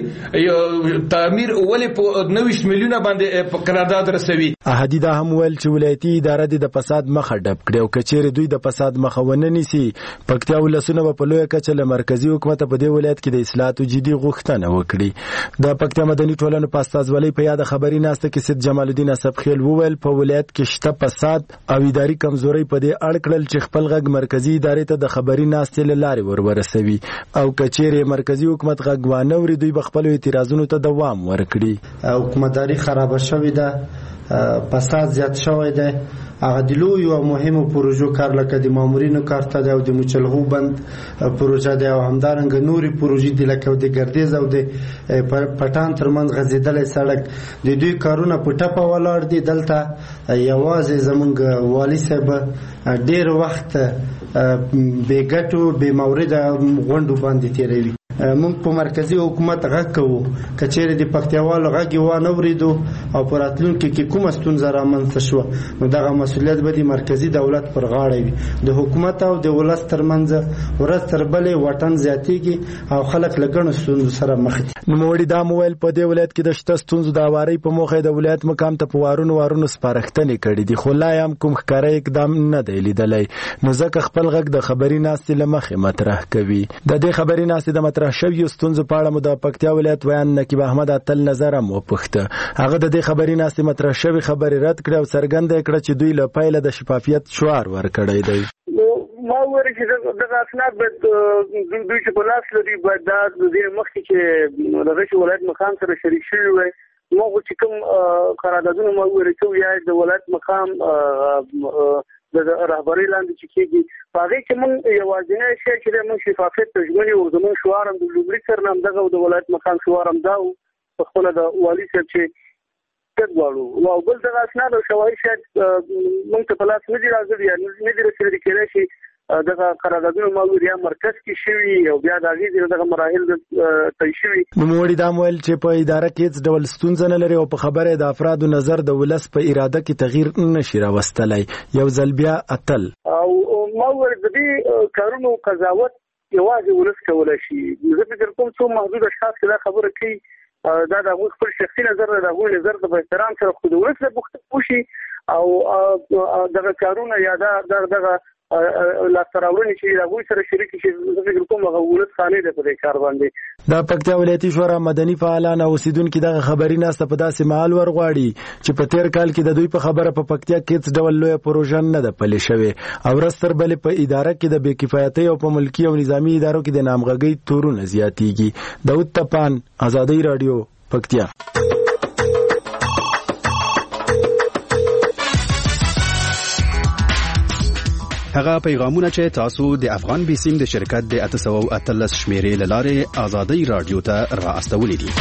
Speaker 23: تعمیر ولې په 90 میلیونه باندې په قرارداد رسوي.
Speaker 21: احدی دا هم ویل چې ولایتي اداره د فساد مخه ډب کړي او کچېره دوی د فساد مخه ونه نیسي پکتیا ولسونه په لوی کچه له مرکزی حکومت په دې ولایت کې د اصلاحاتو جدي غوښتنه وکړي. د پکتیا مدني ټولنې په استازولۍ په یاد خبري ناسته کې سید جمال الدین اسبخیل وویل په ولایت کې شته فساد او اداري کمزوري په دې اړه کړل چې خپل غږ مرکزی ادارې ته د خبري ناسته لارې ورورسوي او کچېره مرکزی حکومت غږ وانه وري دوی خپل اعتراضونو ته دوام ورکړي.
Speaker 3: حکومتداري خراب شوې ده، فساد زیات شوی دی. هغه د لویو او مهمو پروژو کار لکه د مامورینو کارته دی او د مچلغو بند پروژه دی او همدارنګه نوري پروژې دي لکه د ګردیز او د پټان ترمنځ غځېدلی سړک د دوی کارونه په ټپه ولاړ دي. دلته یوازې زمونږ والي صاحب ډېر وخت بې ګټو بې مورده غونډو باندې تېروي. مونږ په مرکزی حکومت غږ کوو کچېره د پکتیاوالو غږ یې وانه اورېدو او په راتلونکي کې کومه ستونزه رامنځته شوه نو دغه مسؤلیت به د مرکزی دولت پر غاړه وي. د حکومت او د ولس ترمنځ ورځ تر بلې واټن زیاتېږي او خلک له ګڼو ستونزو سره مخ دي.
Speaker 21: نوموړي دا مویل په دې ولایت کې د شته ستونزو د هوارۍ په موخه د ولایت مقام ته په وارونو سپارښتنې کړي دي خو لا هم کوم ښکاره اقدام نه دی لیدلی نو ځکه خپل غږ د خبري ناستې له مخې مطرح کوي. د دې خبري ناستې د مطرح شویو ستونزو په اړه مو د پکتیا ولایت ویان نقیب احمد اتل نظر هم وپوښته. هغه د دې خبري ناستې مطرح شوې خبرې رد کړې او څرګنده کړه چې دوی له پیله د شفافیت شعار ورکړی دی.
Speaker 4: ما وویل چې دغه اسناد باید دوی چې په لاس لري باید دا د دې مخکې چې د رشي ولایت مقام سره شریک شوي وي موږ چې کوم قراردادونه ما وویل چې یا د ولایت مقام د رهبرۍ لاندې چې کېږي په هغې کې موږ یوازینی شی چې دی موږ شفافیت ته ژمن یو. زموږ شعار هم د لومړي سر نه همدغه د ولایت مقام شعار هم دا و په خپله د والي صاحب چې غواړو او بل دغه اسناد او شواهد شاید موږ ته په لاس نه دي راغلي یا نه دي رسېدلي کېدای شي دغه قراردادونه موجود یا مرکز کې شوي او بیا د هغې دغه مراحل طی شوي.
Speaker 21: نوموړي دا ویل چې په اداره کې هېڅ ډول ستونزه نه لري او په خبره د افرادو نظر د ولس په اراده کې تغییر نشي راوستلی. یو ځل بیا اتل
Speaker 4: او ما وویل د دې کارونو قضاوت یوازې ولس کولی شي. زه فکر کوم څو محدود اشخاص چې دا خبره کوي دا د هغوی خپل شخصي نظر دی د هغوی نظر ته په احترام سره خو د ولس نه پوښتنه وشي او دغه کارونه یا دغه لاسته راوړنې چې هغوی سره شریک شي زه فکر کوم هغه ولس خانې دی په دې کار باندې.
Speaker 21: د پکتیا ولایتي شورا مدني فعالان او اوسیدونکي دغه خبري ناسته په داسې مهال ورغواړي چې په تیر کال کې د دوی په خبره په پکتیا کې هېڅ ډول لویه پروژه نه ده پلې شوې او ورځ تر بلې په اداره کې د بې کفایتۍ او په ملکي او نظامي ادارو کې د نامغږۍ تورونه زیاتېږي. داود تپان، ازادۍ راډیو، پکتیا.
Speaker 5: هغه پیغامونه چې تاسو د افغان بیسیم د شرکت د 813 شمیرې له لارې ازادۍ رادیو ته را استولې دي.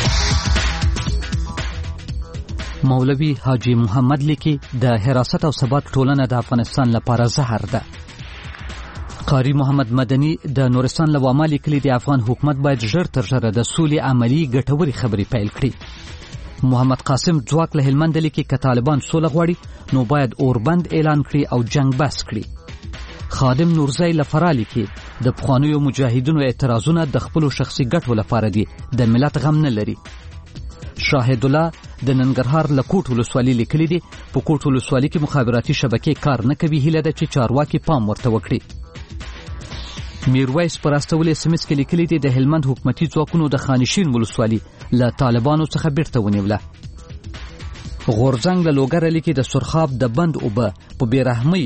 Speaker 1: مولوی حاجی محمد لیکي د حراست او ثبات ټولنه د افغانستان لپاره زهر ده. قاری محمد مدني د نورستان لوامه لیکلي د افغان حکومت باید ژر تر ژره د سولې عملی ګټوري خبرې پیل کړي. محمد قاسم ځواک له هلمند لیکي که طالبان سوله غواړي نو باید اوربند اعلان کړي او جنگ بس کړي. خادم نورزی لفرالی کې د پخوانیو مجاهدینو اعتراضونه د خپل شخصي ګټو لپاره دي د ملت غم نه لري. شاهد الله د ننګرهار له کوټ ولسوالۍ لیکلي دي په کوټ ولسوالۍ کې مخابراتي شبکې کار نه کوي هیله ده چې چارواکي پام ورته وکړي. میرویس پر استولې سمس کې لیکلي دي د هلمند حکومتي ځواکونو د خانشین ولسوالۍ له طالبانو څخه بیرته ونیوله. غورځنګ له لوګر لیکي د سرخاب د بند اوبه په بیرحمۍ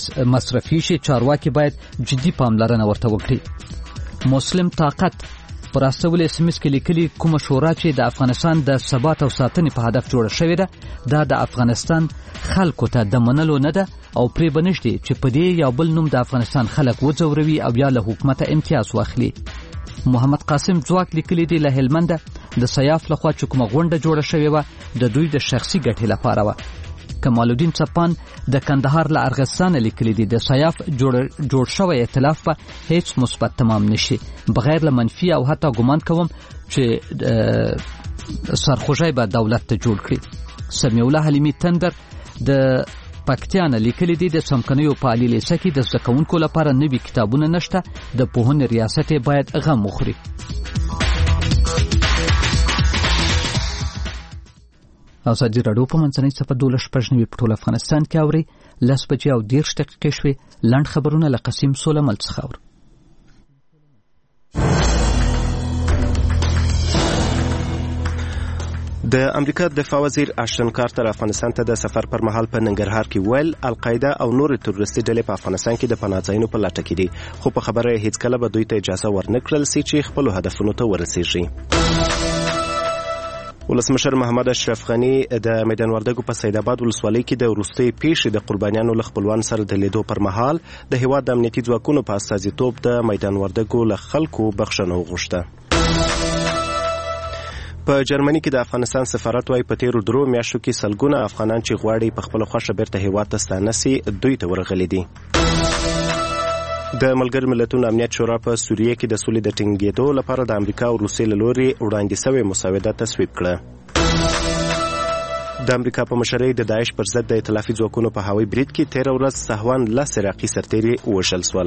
Speaker 1: مصرفي شي چارواکي باید جدي پاملرنه ورته وکړي. مسلم طاقت پر استول اس ام اس کې لیکلي کومه شورا چې د افغانستان د ثبات او ساتنې په هدف جوړه شوې ده دا د افغانستان خلکو ته د منلو نه ده او پرې بنشتي چې په دې یا بل نوم د افغانستان خلک وځوروي او یا له حکومت امتیاز واخلي. محمد قاسم ځواک لیکلي دی له هلمند د سیاف لخوا چې کومه غونډه جوړه شوې وه د دوی د شخصي ګټې لپاره وه. کمال الدین چپان د کندهار له ارغستان لیکلي دی د سیاف جوړ شوی ائتلاف په هیڅ مثبت تمام نشي بغیر له منفي او حتی ګمان کوم چې سرخوږی به دولت ته جوړ کړي. سمیع الله حلیمي تندر د پکتیان لیکلي دی د څمکنیو په عالی لیسه کې د زده کوونکو لپاره نوي کتابونه نشته د پوهنې ریاست باید غم وخوري. ازادي راډیو په منځنۍ صفحه 12 په ټول افغانستان کې اوري 10:30 شوې. لنډ خبرونه له قسیم سولمل څخه اوري.
Speaker 2: د امریکا دفاع وزیر اشتن کارتر افغانستان ته د سفر پر مهال په ننګرهار کې ویل القاعده او نور تروریستي ډلې په افغانستان کې د پناه ځایونو په لټه کې دي خو په خبره هیڅ کله به دوی ته اجازه ورنکړل سي چې خپل هدفونو ته ورسیږي. ولسمشر محمد اشرف غنی د میدان وردګو په سید آباد ولسوالۍ کې د وروستۍ پیښې د قربانیانو له خپلوان سره د لیدو پر مهال د هیواد د امنیتي ځواکونو په استازیتوب د میدان وردګو له خلکو بخښنه وغوښته. په جرمني کې د افغانستان سفارت وايي په تیرو 3 میاشتو کې سلګونه افغانان چې غواړي په خپل خوښه بیرته هیواد ته ستانه سي دوی ته ورغلي دي. د ملګرو ملتونو امنیت شورا په سوریه کې د سولې د ټینګېدو لپاره د امریکا او روسیې له لوري وړاندې شوې مسوده تصویب کړه. د امریکا په مشرۍ د داعش پر ضد د ائتلافي ځواکونو په هوایي برید کې 13 ورځ سهوان 10 عراقي سرتیري ووژل شول.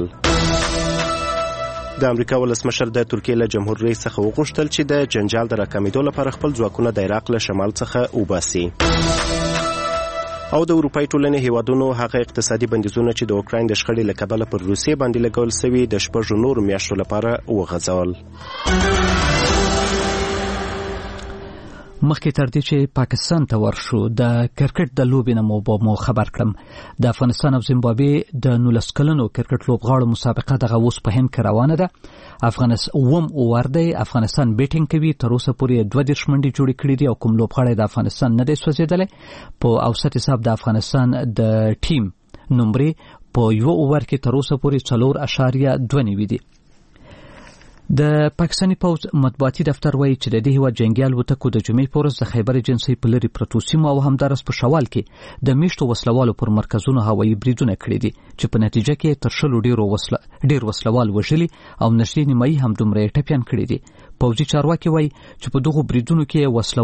Speaker 2: د امریکا ولسمشر د ترکیې له جمهور رئیس څخه وغوښتل چې د جنجال د راکمېدو لپاره خپل ځواکونه د عراق له شمال څخه وباسي. او د اروپای ټولنې هیوادونو هغه اقتصادي بندیزونه چې د اوکراین د شخړې له کبله پر روسیې باندې لګول شوي د 6 نورو میاشتو لپاره وغځول.
Speaker 1: مخکې تر دې چې پاکستان ته ورشو د کرکټ د لوبې نه مو خبر کړم د افغانستان او زیمبابوې د 19 کلنو کرکټ لوبغاړو مسابقه دغه اوس په هند کې روانه ده. افغانستان بیټینګ کوي تر اوسه پورې 2 منډې جوړې کړې دي او کوم لوبغاړی د افغانستان نه دی سوځېدلی. په اوسط حساب د افغانستان د ټیم نمبرې په یو اوور کې تر اوسه پورې 4.29 دي. د پاکستاني پوځ مطبوعاتي دفتر وایي چې د دې هیواد جنګي الوتکو د جمعې په ورځ د خیبر ایجنسۍ په لرې پرتو سیمو او همدارس په شوال کې د میشتو وسلوالو پر مرکزونو هوایي بریدونه کړي دي چې په نتیجه کې تر 100 ډیر وسلوال وژلي او نږدې نیمایي هم دومره ټپیان کړي دي. پوځي چارواکي وایي چې په دغو بریدونو کې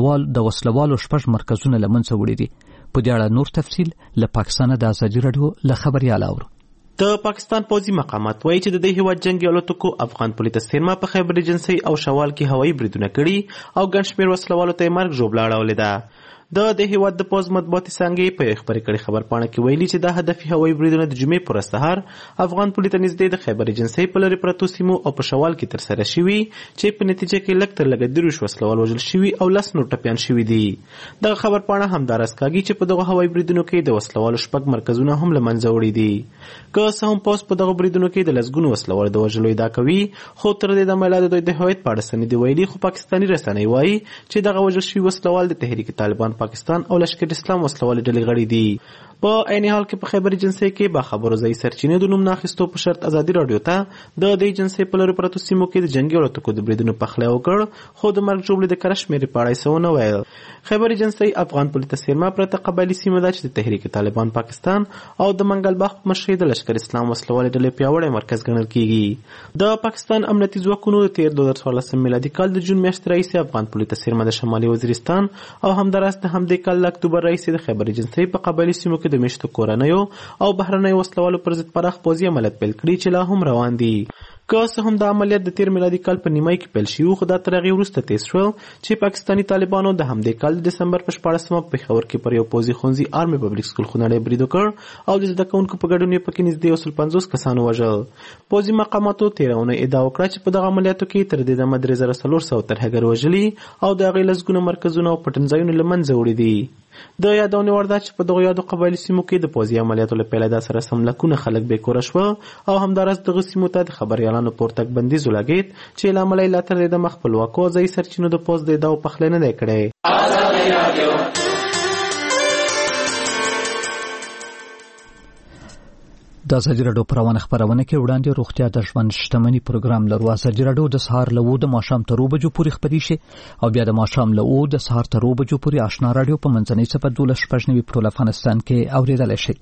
Speaker 1: وسلوالو 6 مرکزونه له منځه وړي دي. په دې اړه نور تفصیل له پاکستان د ازادي راډیو له خبريال اورو.
Speaker 13: د پاکستان پوځي مقامات وایي چې د دې هیواد جنگي الوتکو افغان پولیس سیمه په خیبر ایجنسۍ او شوال کې هوایي بریدونه کړي او ګڼ شمېر وسلوالو ته مرګ ژوبله اړولې ده. د هیواد د پوځ مطبوعاتي څانګې په خبرې کړې خبرپاڼه کې ویلي چې دا هدفي هوایي بریدونه د جمعې پر سهار افغان پولیس ته نږدې د خیبر ایجنسۍ په لرې پرتو سیمو او په شوال کې ترسره شوي چې په نتیجه کې لږ تر لږه 30 وسلوال وژل شوي او 10 نور ټپیان شوي دي. دغه خبرپاڼه همدارس کاږي چې په دغه هوایي بریدونو کې د وسلوالو 6 مرکزونه هم له منځه وړي دي. که څه هم پوځ په دغه بریدونو کې د لسګونو وسلوالو د وژلو ادعا کوي خو تر دې دمه لا د دوی د هویت په اړه څه نه دي ویلي. خو پاکستاني رسنۍ وایي چې دغه وژل شوي وسلوال د تحریک طالبان پاکستان او لشکر اسلام وسلوالې ډلې غړي دي. په عین حال کې په خیبر ایجنسۍ کې با خبرو ځای سرچینې د نوم ناخیستو په شرط ازادي راډیو ته د ایجنسۍ په لرې پرتو سیمو کې د جنگي الوتکو د بریدونو پخلی وکړ خو د مرګ ژوبلې د کره شمېرې په اړه یې څه ونه ویل. خیبر ایجنسۍ افغان پولیس سیمه پرته قبایلي سیمه ده چې د تحریک طالبان پاکستان او د منګل باغ په مشرۍ د لشکر اسلام وسلوالې ډلې پیاوړی مرکز ګڼل کیږي. د پاکستان امنیتي ځواکونو د 2014 میلادي کال د جون میاشتې راهیسې افغان پولیس سیمه د شمالي وزیرستان او همداراز د همدې کال د اکتوبر راهیسې د خیبر ایجنسۍ په قبایلي سیمو کې د میشتو کورنۍ او بهرنۍ وسلوالو پر ضد پراخ پوځي عملیات پیل کړي چې لا هم روان دي. که څه هم د عملیات د 13 میلادي کال په نیمایي کې پیل شوي خو دا تر هغې وروسته تیز شول چې پاکستاني طالبانو د همدې کال د دسمبر په 14 په پېښور کې پر یو پوځي ښوونځي آرمي پبلیک سکول خونړی برید وکړ او د زده کوونکو په ګډون یې پکې نږدې 150 کسان ووژل. پوځي مقاماتو تېره اونۍ ادعا وکړه چې په دغه عملیاتو کې تر دې دمه 3400 ترهګر وژلي او د هغې لسګونه مرکزونه او پټنځایونه له منځه وړي دي.
Speaker 10: د یادونې وړ ده چې په دغو یادو قبایلي سیمو کې د پوځي عملیاتو له پیله دا سره سم لکونه خلک بېکوره شوه او همداراز دغه سیمو ته د خبریالانو پورتګ بندیز ولګېد چې له امله یې لا تر دې دمه خپلواکو او ځایي سرچینو د پوځ د ادعاو پخلی نه دی کړی.
Speaker 1: د ازادي راډیو په روانه خپرونه کې وړاندې روغتیا د ژوند شتمني پروګرام لرو. ازادي راډیو د سهار له 9 د ماښام تر 2 بجو پورې خپرې شي او بیا د ماښام له 9 د سهار تر 2 بجو پورې آشنا راډیو په منځنۍ صفحه 12 په ټول افغانستان کې اوریدلای شي.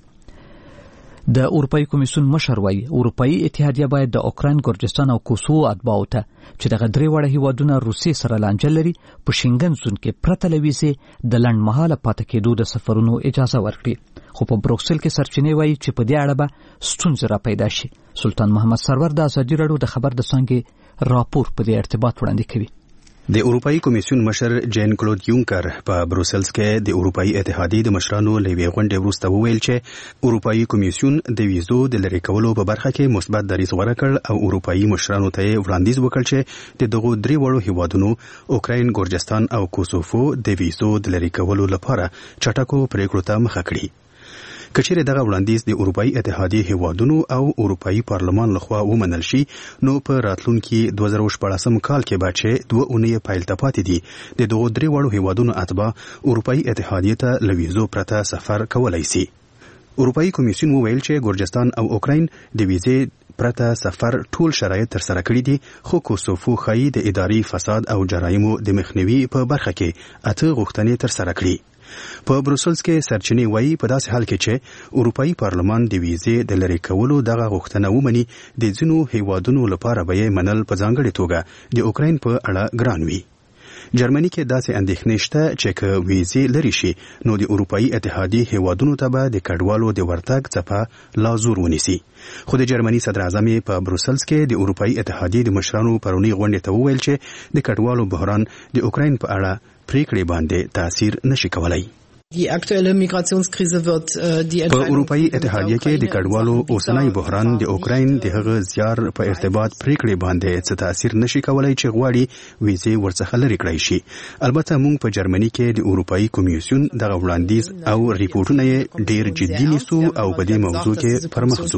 Speaker 1: د اروپאי کمیسیون مشر وایي اروپאי اتحادیه باید د اوکراین، ګورجستان او کوسوو اتباعو ته چې دغه درې وړه هیوادونه روسیې سره لانجه لري په شینګن زون کې پرته له ویزې د لنډمهاله پاتې کېدو د سفرونو اجازه ورکړي. خو په بروکسل کې سرچینې وایي چې په دې اړه به ستونزې راپیدا شي. سلطان محمد سرور د ازادي راډیو د خبر د څانګې راپور په دې ارتباط وړاندې کوي.
Speaker 5: د اروپאי کمیسیون مشر جین کلود یونکر په بروسلز کې د اروپאי اتحادیې د مشرانو له یوې غونډې وروسته وویل چې اروپאי کمیسیون د ویزو د لرې کولو په برخه کې مثبت دریځ غوره کړ او اروپאי مشرانو ته وړاندیز وکړ چې د دغو درې وړو هیوادونو اوکراین، ګورجستان او کوسوفو د ویزو د لرې کولو لپاره چټکو پریکړو ته مخه کړي. کچېرې دغه وړاندیز د اروپאי اتحادیې هیوادونو او اروپאי پارلمان لخوا ومنل شي نو په راتلونکي 2014 کال کې به چې 2 اونۍ پایل ته پاتې دي د دغو درې وړو هیوادونو اتباع اروپאי اتحادیې ته له ویزو پرته سفر کولی شي. اروپאי کمیسیون وویل چې ګورجستان او اوکراین د ویزې پرته سفر ټول شرایط تر سره کړي دي خو کوسوفو خایي د اداري فساد او جرایمو د مخنیوي په برخه کې 8 غوښتنې تر سره کړي. په بروسلز کې سرچینې وایي په داسې حال کې چې اروپאי پارلمان د ویزې د لرې کولو دغه غوښتنه ومني د ځینو هیوادونو لپاره به یې منل په ځانګړې توګه د اوکراین په اړه ګران وي. جرمني کې داسې اندېښنې شته چې که ویزې لرې شي نو د اروپאי اتحادیې هیوادونو ته به د کډوالو د ورتګ څپه لا زور ونیسي. خو د جرمني صدر اعظم په بروسلز کې د اروپאי اتحادیې د مشرانو پرونی غونډې ته وویل چې د کډوالو بحران د اوکراین په اړه پریکړې باندې تاثیر نشي کولای.
Speaker 6: Die aktuelle Migrationskrise wird die
Speaker 5: په اروپאי اتحادیه کې د کډوالو اوسنی بحران د اوکراین د هغه زیار په ارتباط پریکړې باندې څه تاثیر نشي کولای چې غواړي ویزې ورڅخه لرې کړی شي. البته موږ په جرمني کې د اروپאי کمیسیون دغه وړاندیز او ریپورتونه یې ډیر جدي نیسو او په دې موضوع کې پرمخ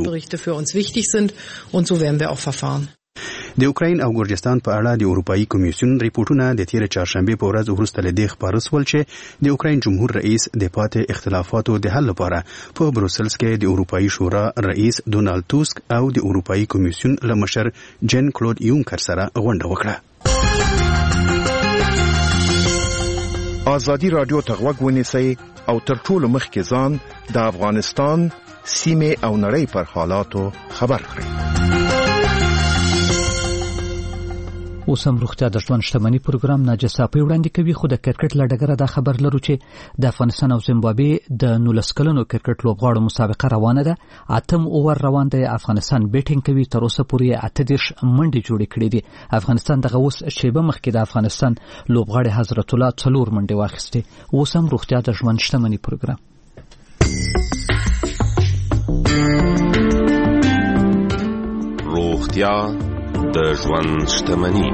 Speaker 5: ځو. د اوکراین او ګورجستان په اړه د اروپאי کمیسیون ریپورتونه د تیر چهارشنبه په ورځ وروسته له دې خبر شول چې د اوکراین جمهور رئیس د پاتې اختلافاتو د حل لپاره په بروسلز کې د اروپאי شورا رئیس ډونالد توسک او د اروپאי کمیسیون له مشر جین کلود یونکر سره غونډه وکړه.
Speaker 14: ازادي راډیو ته غوږ ونیسئ او تر ټولو مخکې ځان د افغانستان سیمې او نړۍ پر حالاتو خبر کړئ.
Speaker 1: اوس هم روغتیا د ژوند شتمني پروګرام ناجسا په وړاندې کوي. خو د کرکټ له ډګره دا خبر لرو چې د افغانستان او زیمبابوې د 19 کلنو کرکټ لوبغاړو مسابقه روانه ده. 8 اوور روان دی. افغانستان بیټینګ کوي. تر اوسه پورې 38 منډې جوړې کړې دي. افغانستان دغه اوس شیبه مخکې د افغانستان لوبغاړي حضرت الله 4 منډې واخیستې. اوس هم روغتیا د ژوند شتمني پروګرام.
Speaker 7: روغتیا د ژوند شتمني.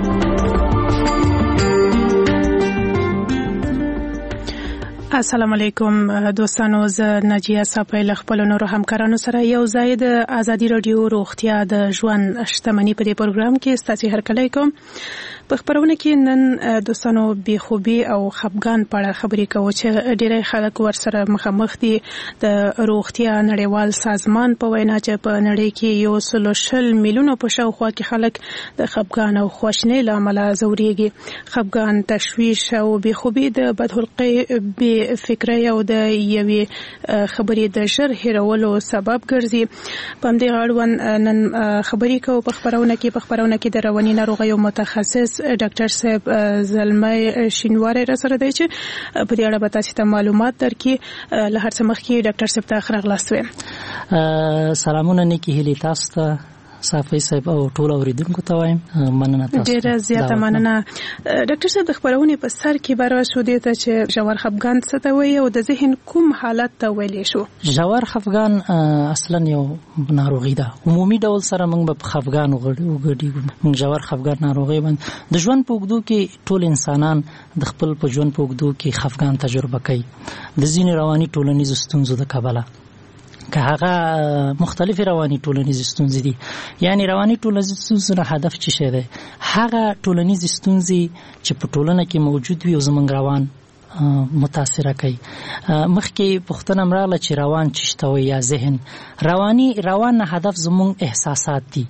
Speaker 9: السلام علیکم دوستانو، زه ناجیه صافی له خپلو نورو همکارانو سره یو ځای د ازادي راډیو روغتیا د ژوند شتمني په دې پروګرام کې ستاسو هرکلی کوم. په خبرونه کې نن دوستانو بېخوبي او خفګان په اړه خبرې کوو چې ډېری خلک ورسره مخامخ دي. د روغتیا نړیوال سازمان په وینا چې په نړۍ کې 120 میلیونو په شاوخوا کې خلک د خفګان او خواشینۍ له امله ځورېږي. خفګان، تشویش او بېخوبي د بدخلقۍ، بې فکرۍ او د یوې خبرې د ژر هېرولو سبب ګرځي. په همدې اړوند نن خبرې کوو په خبرونه کې د رواني ناروغیو متخصص ډاکټر صاحب زلمي شینواری را سره دی چې په دې اړه به تاسو ته معلومات درکړي. له هر څه مخکې ډاکټر صاحب ته ښه راغلاست.
Speaker 24: سلامونه نیکی هیلې تاسو ته
Speaker 11: صافي صاحب او ټول اوریدونکو ته وایم مننه تاسو.
Speaker 9: ډیره زیاته مننه. ډاکټر صاحب د خبرونې په سر کې بار شو دی ته چې ژور خفګان څه ته وایي او د ذهن کوم حالت ته ویلی شو؟
Speaker 11: ژور خفګان اصلا یو ناروغي ده. عمومي ډول سره موږ په خفګان وګړي موږ ژور خفګان ناروغي باندې د ژوند په اوږدو کې ټول انسانان د خپل په ژوند په اوږدو کې خفګان تجربه کوي د ځینې رواني ټولنیزو ستونزو د کبله، که هغه مختلف رواني ټولنیز ستونزې دي. یعنی رواني ټولنیز ستونزو نه هدف څه شی دی؟ هغه ټولنیز ستونزې چې په ټولنه کې موجود وي او زموږ روان متاثره کوي. مخکې پوښتنه مراله چې روان څه شته وي یا ذهن. روان نه هدف زموږ احساسات دي.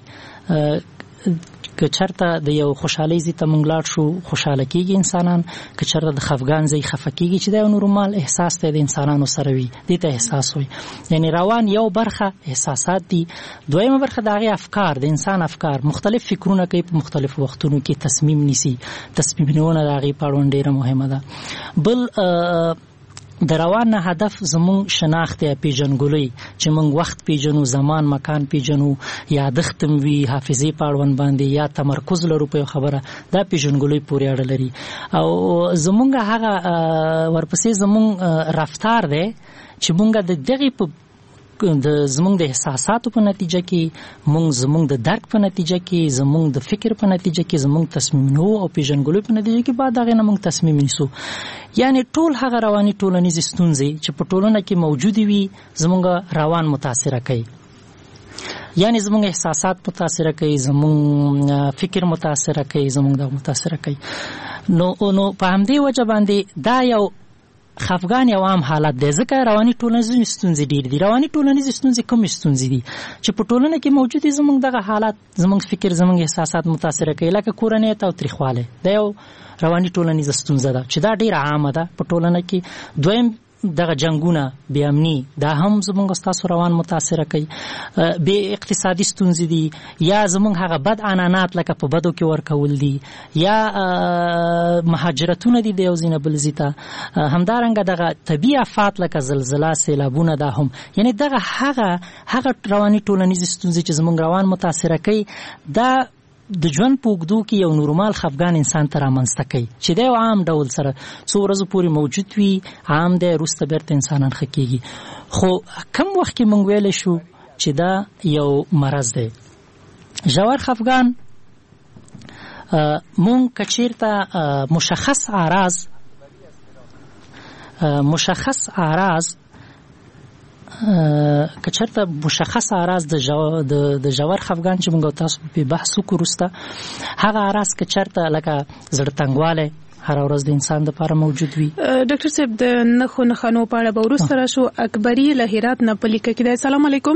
Speaker 11: که چرته د یو خوشحالۍ ځای ته موږ لاړ شو خوشحاله کېږي انسانان، که چرته د خفګان ځای خفه کېږي چې دا یو نورمال احساس دی د انسانانو سره وي، دې ته احساس وي. یعنی روان یو برخه احساسات دي، دویمه برخه د هغې افکار، د انسان افکار مختلف فکرونه کوي، په مختلفو وختونو کې تصمیم نیسي. تصمیم نیونه د هغې په اړوند ډېره مهمه ده. بل د روان نه هدف زموږ شناخت یا پیژنګلوي، چې موږ وخت پیژنو، زمان مکان پیژنو، یادښت هم وي حافظې په اړوند باندې، یا تمرکز لرو په یو خبره، دا پیژنګلوي پورې اړه لري. او زموږ هغه ورپسې زموږ رفتار دی چې موږ د دغې په زموږ د احساساتو په نتیجه کې، زموږ د درک په نتیجه کې، زموږ د فکر په نتیجه کې، زموږ تصمیم نو او پیژنګلوي په نتیجه کې بعد هغې نه موږ تصمیم نیسو. یعنی ټول هغه رواني ټولنیزې ستونزې چې په ټولنه کې موجودې وي زموږ روان متاثره کوي. یعنی زموږ احساسات متاثره کوي، زموږ فکر متاثره کوي، زموږ د متاثره کوي. نو په همدې وجه باندې دا یو خفګان یو عام حالت دی، ځکه رواني ټولنیزې ستونزې ډېر دي. رواني ټولنیزې ستونزې کومې ستونزې دي چې په ټولنه کې موجود دي؟ زموږ دغه حالات، زموږ فکر، زموږ احساسات متاثره کوي، لکه کورنۍ تاوتریخوالی، دا یو رواني ټولنیزه ستونزه ده چې دا ډېره عامه ده په ټولنه کې. دویم دغه جنگونه، بې امني، دا هم زموږ ستاسو روان متاثره کوي. بې اقتصادي ستونزې دي، یا زموږ هغه بد عنعنات لکه په بدو کې ورکول دي، یا مهاجرتونه دي د یو ځای نه بل ځای ته. همدارنګه دغه طبیعي افات لکه زلزله، سیلابونه، دا هم یعنی دغه هغه رواني ټولنیزې ستونزې چې زموږ روان متاثره کوي، دا د ژوند په اوږدو کې یو نورمال خفګان انسان ته رامنځته کوي چې دا یو عام ډول سره څو ورځو پورې موجود وي، عام دی، وروسته بیرته انسانان ښه کېږي. خو کم وخت کې موږ ویلی شو چې دا یو مرض دی. ژور خفګان موږ که چېرته که چېرته مشخص اعراض د ژور خفګان چې موږ تاسو په بحث وکړو وروسته، هغه اعراض که چېرته لکه زړه تنګوالی هر ورځ د انسان لپاره موجود وي.
Speaker 9: ډاکټر صاحب د نښو په اړه به وروسته راشو. اکبري له هرات نه په لیکه کې دی. السلام علیکم.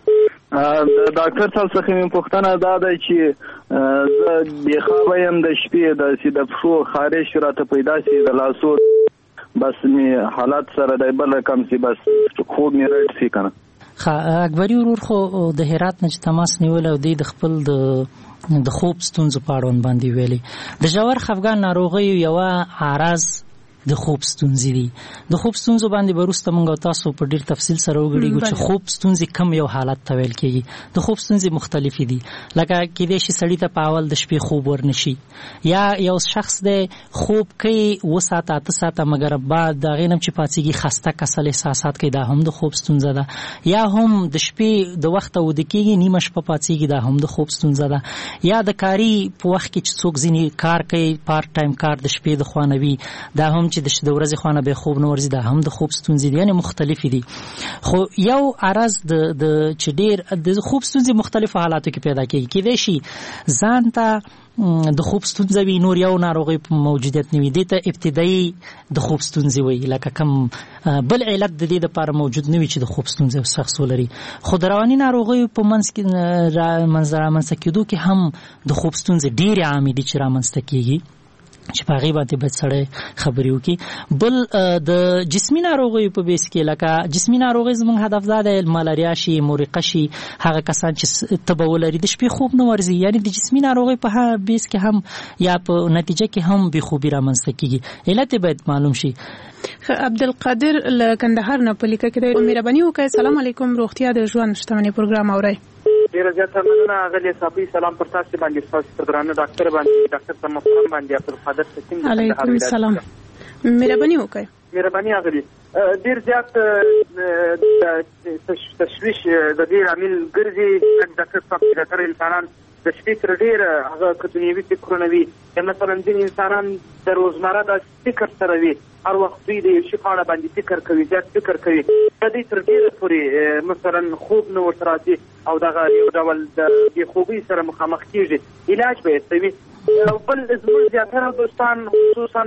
Speaker 12: ډاکټر صاحب څخه مې پوښتنه دا ده چې زه بېخوابه یم، د شپې داسې د پښو خارش راته پیدا شي، د لاسو بس می حالات سره د بل رقم سي، بس خوب می رټ سي کنه.
Speaker 11: اکبري ورور خو د هرات نه تماس نیول او د خپل د خوب ستونزو په اړه باندې ویلي. د ژور خفګان ناروغي یو عارض د خوب ستونزې دي. د خوب ستونزو باندې وروسته موږ تاسو په ډیر تفصیل سره وګورئ چې خوب ستونزې کم یو حالت ته ویل کېږي. د خوب ستونزې مختلفې دي، لکه کېدای شي سړي ته په اول د شپې خوب ورنشي، یا یو شخص دی خوب کوي 7 ساعته 8 ساعته مګر بعد د هغې نه چې پاڅېږي خسته کسل احساسات کوي، دا هم د خوب ستونزه ده. یا هم د شپې د وخته ویده کېږي، نیمه شپه پاڅېږي، دا هم د خوب ستونزه ده. یا د کاري په وخت کې چې څوک ځینې کار کوي، پارت ټایم کار د شپې د خوا نه وي، دا هم چې د ورځې خوا نه به خوب نه ورځي، دا هم د خوب ستونزې دي. یعنې مختلفې دي. خو یو عرض د چې ډېر د خوب ستونزې مختلفو حالاتو کې پیدا کېږي. کېدای شي ځان ته د خوب ستونزه وي، نور یو ناروغي په موجودیت نه وي، دې ته ابتدایي د خوب ستونزې وایي، لکه کم بل علت د دې دپاره موجود نه وي چې د خوب ستونزې شخص ولري. خو د رواني ناروغیو په منځ کې رامنځته کېدو کې هم د خوب ستونزې ډېرې عامې دي چې رامنځته کېږي، چې په هغې باندې باید سړی خبرې وکړي. بل د جسمي ناروغیو په بیس کې، لکه جسمي ناروغۍ زموږ هدف دا دی ملاریا شي، مورقه شي، هغه کسان چې تبه ولري، د شپې خوب نه ورځي، یعنې د جسمي ناروغۍ په بیس کې هم یا په نتیجه کې هم بېخوبي رامنځته کېږي. علت یې باید معلوم شي.
Speaker 9: عبدالقادر له کندهار نه په لیکه کې دی. مهرباني وکړئ. سلام علیکم. روغتیا د ژوند شتمني پروګرام اورئ.
Speaker 15: ډیره زیاته مننه غلی صافي. سلام پر تاسو باندې، تاسو پر درانه ډاکټر باندې، ډاکټر تمام باندې، عبدالقادر حکیم.
Speaker 9: علیکم السلام. مهرباني وکړئ.
Speaker 15: مهرباني اغلی. ډیر زیات تشویش د دې عامل ګرځي ډاکټر صاحب چې تر انسانان د شپې تر ډیر هغه کتنیوي فکرونه وي. مثلا ځینې انسانان د روزمره د فکر سره وي، هر وخت دوی د یو شي په اړه باندې فکر کوي، زیات فکر کوي. د دې تر ډیره پورې مثلا خوب نه ورته راځي او دغه یو ډول د بې خوبۍ سره مخامخ کېږي. علاج به یې کوي. بل زموږ زیاتره دوستان خصوصا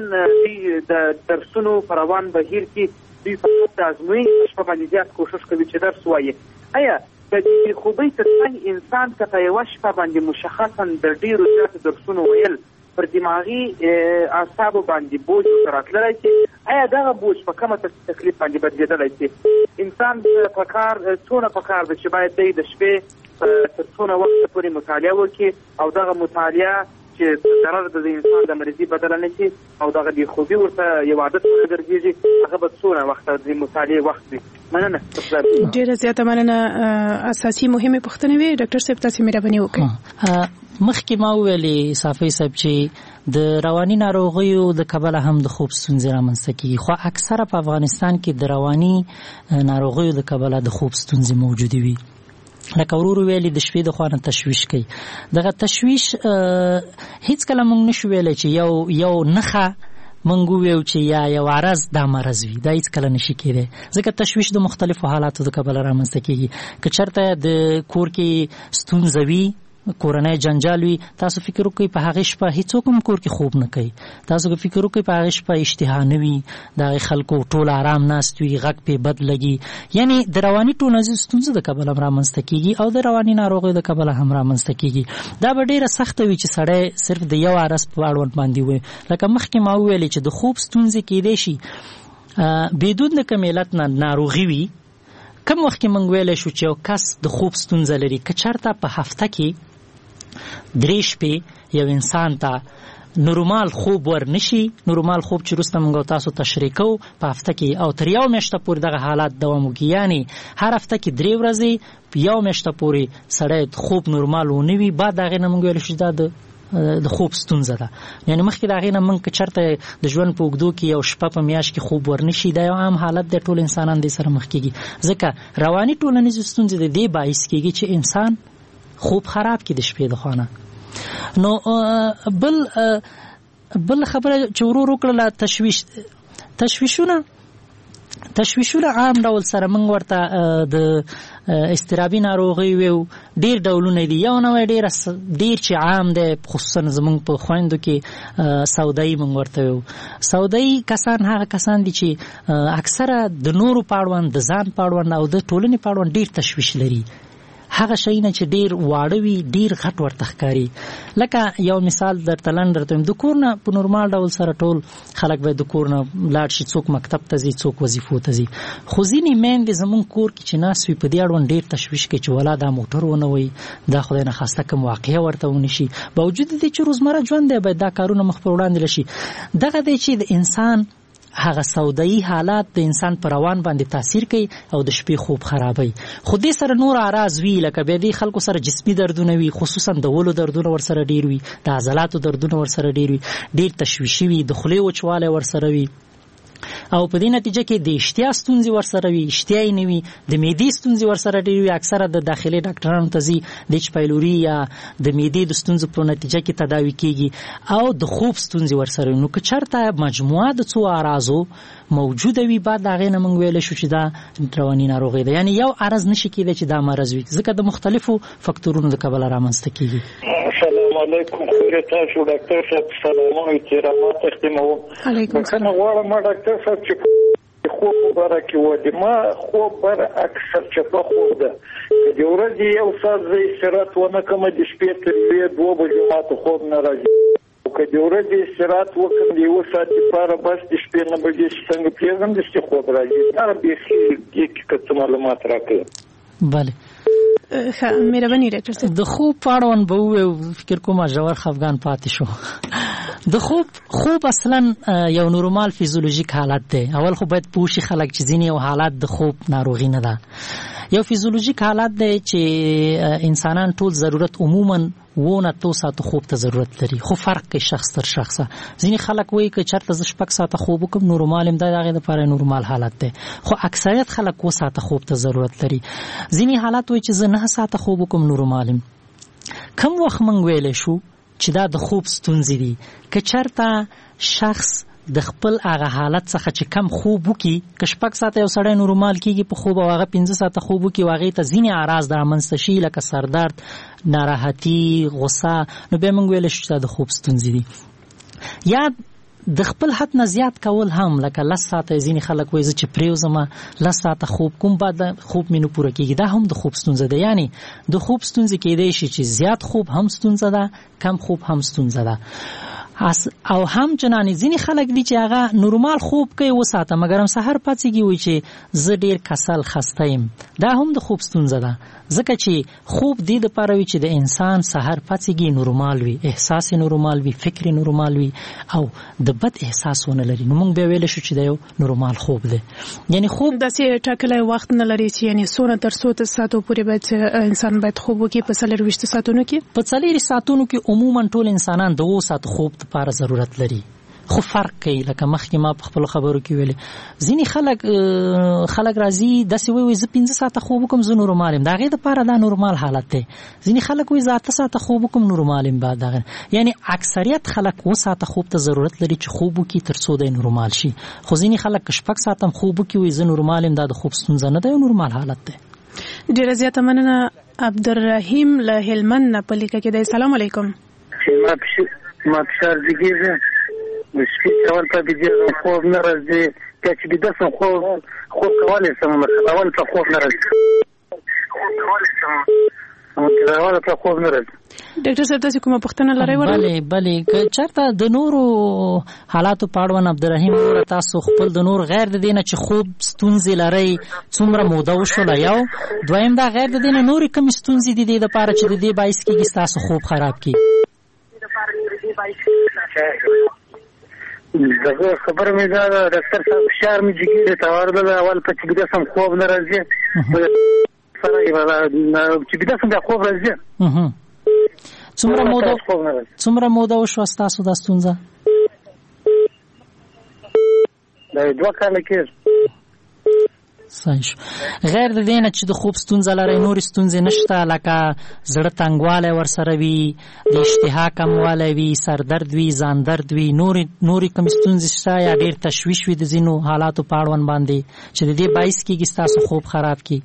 Speaker 15: د درسونو په روان بهیر کې دوی فقط د ازموینې شپه باندې زیات کوشش کوي چې درس ووایي. آیا د بې خوبۍ ترڅنګ انسان که په یوه شپه باندې مشخصا د ډېرو زیاتو درسونو ویل پر دماغي اعصابو باندې بوج ورته راتللی شي، آیا دغه بوج په کومه تکلیف باندې بدلېدلی شي؟ انسان په کار څونه په کار ده چې باید دی د شپې تر څونه وخته پورې مطالعه وکړي او دغه مطالعه چې ضرر د انسان د مرضي بدله نه شي او دغه بې خوبي ورته یو عادت وګرځېږي، هغه به څونه وخته د مطالعې وخت وي؟ مننه.
Speaker 9: ډېره زیاته مننه. اساسي مهمې پوښتنې وې ډاکټر صاحب، تاسې مهرباني وکړئ.
Speaker 11: مخکې ما وویلې صافي صاحب چې د رواني ناروغیو د کبله هم د خوب ستونزې رامنځته کېږي، خو اکثره په افغانستان کې د رواني ناروغیو د کبله د خوب ستونزې موجودې وي. لکه ورور ویلي د شپې د خوا نه تشویش کوي. دغه تشویش هیڅ کله موږ نشو ویلی چې یو نښه موږ وویو چې یا یو عرض دا مرض وي، دا هیڅ کله نشي کېدی، ځکه تشویش د مختلفو حالاتو د کبله رامنځته کېږي. که چېرته د کور کې ستونزه وي، کورنۍ جنجال وي، تاسو فکر وکړئ په هغې شپه هیڅوک هم کور کې خوب نه کوي. تاسو فکر وکړئ په هغې شپه اشتها نه وي، د هغې خلکو ټول آرام ناست وي، غږ پې بد لګي. یعنې د رواني ټولنیزو ستونزو د کبله هم رامنځته کېږي او د رواني ناروغیو د کبله هم رامنځته کېږي. دا به ډېره سخته وي چې سړی صرف د یو عرض په اړوند باندې ووایي. لکه مخکې ما وویلې چې د خوب ستونزې کېدی شي بدون د کوم علت نه ناروغي وي. کم وخت کې موږ ویلی شو چې یو کس د خوب ستونزه لري، که چېرته په هفته کې 3 شپې یو انسان ته نورمال خوب ورنشي، نورمال خوب چې وروسته موږ تاسو تشریح کوو په هفته کې او تر 1 میاشته پورې دغه حالات دوام وکړي، یعنې هر هفته کې 3 ورځې په 1 میاشته پورې سړی خوب نورمال ونه وي، بعد د هغې نه موږ ویلی شو دا د خوب ستونزه ده. یعنې مخکې د هغې نه موږ که چېرته د ژوند په اوږدو کې یو شپه په میاشت کې خوب ورنشي، دا یو عام حالت دی، ټول انسانان دې سره مخ کېږي. ځکه رواني ټولنیزې ستونزې د دې باعث کېږي چې انسان خوب خراب کی د شپې د خوانه. نو بل خبره چې ورور وکړله تشویشونه عام ډول سره موږ ورته د اضطرابي ناروغۍ ویو. ډېر ډولونه دي. یو نوع ډېر چې عام دی خصوصا زموږ په خویندو کې سودایي موږ ورته ویو. سودایي کسان هغه کسان دي چې اکثره د نورو په اړوند، د ځان په اړوند او د ټولنې په اړوند ډېر تشویش لري. هغه شیونه چې ډیر واړه وي، ډیر غټ ورته ښکاري. لکه یو مثال درته لنډ درته وایم، د کور نه په نورمال ډول سره ټول خلک باید د کور نه لاړ شي، څوک مکتب ته ځي، څوک وظیفو ته ځي. خو ځینې میندې زموږ کور کې چې ناست وي په دې اړوند ډیر تشویش کوي چې ولا دا موټر ونه وي، دا خدای نخواسته کوم واقعه ورته ونه شي. باوجود دې چې روزمره ژوند دی باید دا کارونه مخ پر وړاندې لشي. دغه دی چې د انسان هغه سودایي حالات د انسان پر روان باندې تاثیر کوي او د شپې خوب خرابوي. خو دې سره نور اعراض وي، لکه بیا دې خلکو سره جسمي دردونه وي، خصوصا د ولو دردونه ورسره ډیر وي، د عضلاتو دردونه ورسره ډیر وي، ډیر تشویشي وي، د خولې وچوالی ورسره وي او په دې نتیجه کې د اشتها ستونزې ورسره وي، اشتها یې نه وي، د معدې ستونزې ورسره ډېرې وي. اکثره د داخلي ډاکټرانو ته ځي، د ایچ پایلوري یا د معدې د ستونزو په نتیجه کې تداوي کېږي او د خوب ستونزې ورسره وي. نو که چېرته مجموعه د څو اعراضو موجوده وي، بعد د هغې نه موږ ویلی شو چې دا رواني ناروغي ده. یعنې یو عرض نشي کېدی چې دا مرض وي، ځکه د مختلفو فکتورونو د کبله رامنځته کېږي.
Speaker 16: السلام علیکم. خیر تاسو ډاکټر صاحب، سلامونه احترامات اختموم. بخښنه غواړم ډاکټر صاحب چې خوب مبارکي ودی. ما خوب بر اکثر چپه خوب ده، د ورځې یو ساعت زه استراحت ونه کړم، د شپې تر 2 بجو ماته خوب نه راځي. که د ورځې استراحت وکړم د 1 ساعت لپاره، بس د شپې 9 بجې چې څنګه پرېږدم داسې خوب راځي. دا بیخي دې کې که څه معلومات راکړئ.
Speaker 11: بله
Speaker 9: مهرباني ډاکټر صاحب.
Speaker 11: د خوب په اړوند به ووایو، فکر کوم ژور خفګان پاتې شو. د خوب اصلا یو نورمال فیزیولوژیک حالت دی. اول خو باید پوښي خلک چې ځینې یو حالت د خوب ناروغي نه ده. یو فیزیولوژیک حالت دی چې انسانان ټول ضرورت عموما 2 ساعته خوب ته ضرورت لري، خو فرق کوي شخص تر شخصه. ځینې خلک وایي که چېرته زه 6 ساعته خوب وکړم نورمال یم، دا د هغې دپاره نورمال حالت دی، خو اکثریت خلک 2 ساعته خوب ته ضرورت لري. ځینې حالت وایي چې زه 9 ساعته خوب وکړم نورمال یم. کم وخت موږ ویلی شو چې دا د خوب ستونزې دي؟ که چېرته شخص د خپل هغه حالت څخه چې کم خوب وکړي، که 6 ساعته یو سړی نورمال کېږي په خوب او هغه 15 ساعته خوب وکړي او هغې ته ځینې اعراض د رامنځته شي لکه سردرد، ناراحتي، غصه، نو بیا موږ ویلی شو چې دا د خوب ستونزې دي. یا د خپل حد نه زیات کول هم، لکه 10 ساعته ځینې خلک وایي زه چې پرېوځم 10 ساعته خوب کوم بعد خوب مې نه پوره کېږي، دا هم د خوب ستونزه ده. یعنی د خوب ستونزې کېدی شي چې زیات خوب هم ستونزه ده، کم خوب هم ستونزه ده. او هم جنانې ځینې خلک دي چې هغه نورمال خوب کوي 2 ساعته مګر هم سحر پاڅېږي وایي چې زه ډېر کسل خسته یم، دا هم د خوب ستونزه ده. ځکه چې خوب دې دپاره وي چې د انسان سحر پاڅېږي نورمال وي، احساس نورمال وي، فکر نورمال وي او د بد احساس ونه لري. نو موږ بیا ویلی شو چې دا یو نورمال خوب دی. یعنی خوب
Speaker 9: داسې ټاکلی وخت نه لري چې یعنې څونه تر څو ساعتو پورې باید انسان باید خوب وکړي په 24 ساعتونو کې؟ په 4 ساعتونو کې عموما ټول انسانان د 2 ساعتو خوب لپاره ضرورت لري، خو فرق کوي. لکه مخکې ما په خپلو خبرو کې ویلې ځینې خلک راځي داسې وایي زه 15 ساعته خوب وکړم زه نورمال یم، د هغې دپاره دا نورمال حالت دی. ځینې خلک وایي زه 8 ساعته خوب وکړم نورمال یم. یعنی اکثریت خلک 2 ساعته خوب ته ضرورت لري چې خوب وکړي تر څو دی نورمال شي. خو ځینې خلک که 6 ساعته هم خوب وکړي وایي زه نورمال یم، دا د خوب ستونزه نه ده، یو نورمال حالت دی. ډېره زیاته مننه. عبدالرحیم له هلمند نه په لیکه کې دی. سلام علیکم.
Speaker 8: ما فشار زیږېږي، د شپې اول ته بېدېږم، خوب نه راځي، بیا چې بیده شم خوب کولی شم، مثلا اول ته خوب نه راځي، اول ته خوب نه راځي.
Speaker 9: ډاکټر صاحب تاسو کومه پوښتنه لرئ؟
Speaker 11: بلې که چېرته د نورو حالاتو په اړوند عبدالرحیم وروره تاسو خپل د نور غیر د دې نه چې خوب ستونزې لرئ څومره موده وشوله؟ یو دویم دا غیر د دې نه نورې کومې ستونزې دي دې دپاره چې د دې باعث کېږي ستاسو خوب خراب کېږي؟
Speaker 8: دغه خبره مې دا ده ډاکټر صاحب فشار مې جګېږي ته ورغله، اول په چې بیده شم خوب نه راځي، چې بیده شم بیا خوب راځي. څومره موده وشوه ستاسو دا ستونزه؟ دا 2 کاله کېږي.
Speaker 11: صحیح شو. غیر د دې نه چې د خوب ستونزه لرئ نورې ستونزې نشته لکه زړه تنګوالی ورسره وي، د اشتها کموالی وي، سردرد وي، ځان درد وي، نورې کومې ستونزې شته یا ډېر تشویش وي د ځینو حالاتو په اړوند باندې چې د دې باعث کېږي ستاسو خوب خراب کړي؟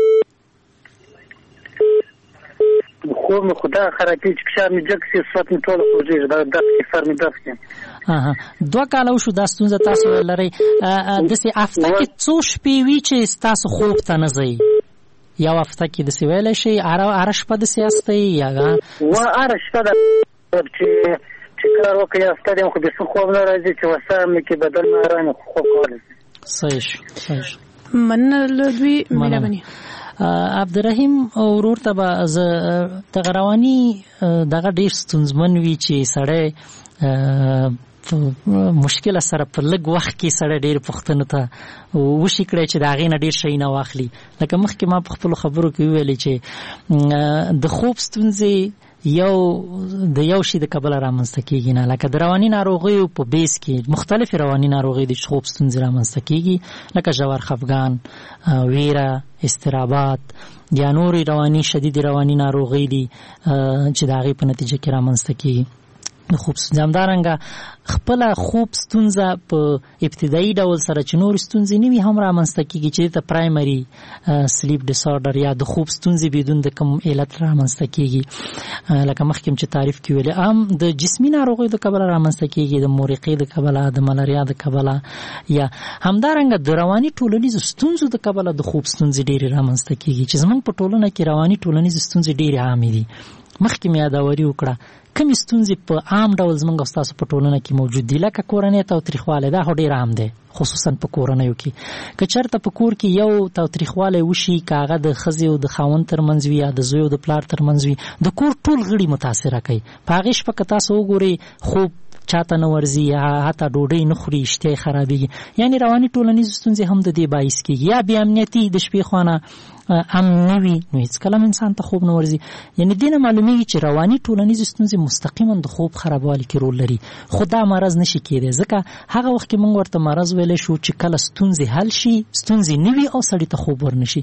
Speaker 8: خوب مې خو دا خرابېږي چې فشار مې جګ شي، صحت مې ټوله خوږېږي، دا سر مې درد کوي.
Speaker 11: 2 کاله وشو دا ستونزه تاسو لرئ. داسې هفته کې څو شپې وي چې ستاسو خوب ته نه ځئ؟ یو هفته کې داسې ویلی شئ هره شپه داسې یاستئ یا
Speaker 8: هره شپه ده چې کار وکړئ هفته دی خو بېخي خوب نه راځي چې وسه مې کې بدل مې ارام خوب کولی شي.
Speaker 11: صحیح شو.
Speaker 9: مننه له دوی مهرباني.
Speaker 11: عبدالرحیم ورور ته به زه دغه رواني دغه ډېر ستونزمن وي چې سړی مشکل سره په لږ وخت کې سړی ډېر پوښتنو ته وشي کړی چې د هغې نه ډېر شی نه واخلي. لکه مخکې ما په خپلو خبرو کې وویلې چې د خوب ستونزې د یو شي د کبله رامنځته کېږي نه، لکه د رواني ناروغیو په بیس کې مختلفې رواني ناروغۍ دي چې خوب ستونزې رامنځته کېږي، لکه ژور خفګان، ویره، اضطرابات یا نورې رواني شدید رواني ناروغۍ دي چې د هغې په نتیجه کې رامنځته کېږي. د خوب ستونزه همدارنګه خپله خوب ستونزه په ابتدایي ډول سره چې نورې ستونزې نه وي هم رامنځته کېږي چې دته پرایمري سلیپ ډسارډر یا د خوب ستونزې بدون د کوم علت رامنځته کېږي. لکه مخکې چې تعریف کې ویلې هم د جسمي ناروغیو د کبله رامنځته کېږي، د مورقې د کبله، د ملاریا د کبله، یا همدارنګه د رواني ټولنیزو ستونزو د کبله د خوب ستونزې ډېرې رامنځته کېږي چې زموږ په ټولنه کې رواني ټولنیزې ستونزې ډېرې عامې دي. مخکې مې یاداوري وکړه کومې ستونزې په عام ډول زموږ او ستاسو په ټولنه کې موجود دي، لکه کورنۍ تاوتریخوالی، دا خو ډېر عام دی خصوصا په کورنیو کې. که چېرته په کور کې یو تاوتریخوالی وشي، که هغه د ښځې او د خاوند ترمنځ وي یا د زوی او د پلار ترمنځ وي، د کور ټول غړي متاثره کوي. په هغې شپه که تاسو وګورئ خوب چاته نه ورځي، حتی ډوډۍ نه خوري، اشتها خرابېږي. یعنې رواني ټولنیزې ستونزې هم د دې باعث کېږي. یا بې امنیتي د شپې خوانه هم نه وي، نو هېڅکله هم انسان ته خوب نه ورځي. یعنې دې نه معلومېږي چې رواني ټولنیزې ستونزې مستقیما د خوب خرابوالي کې رول لري. خو دا مرض نشي کېدی، ځکه هغه وخت کې موږ ورته مرض ویلی شو چې کله ستونزې حل شي، ستونزې نه وي او سړي ته خوب ورنشي.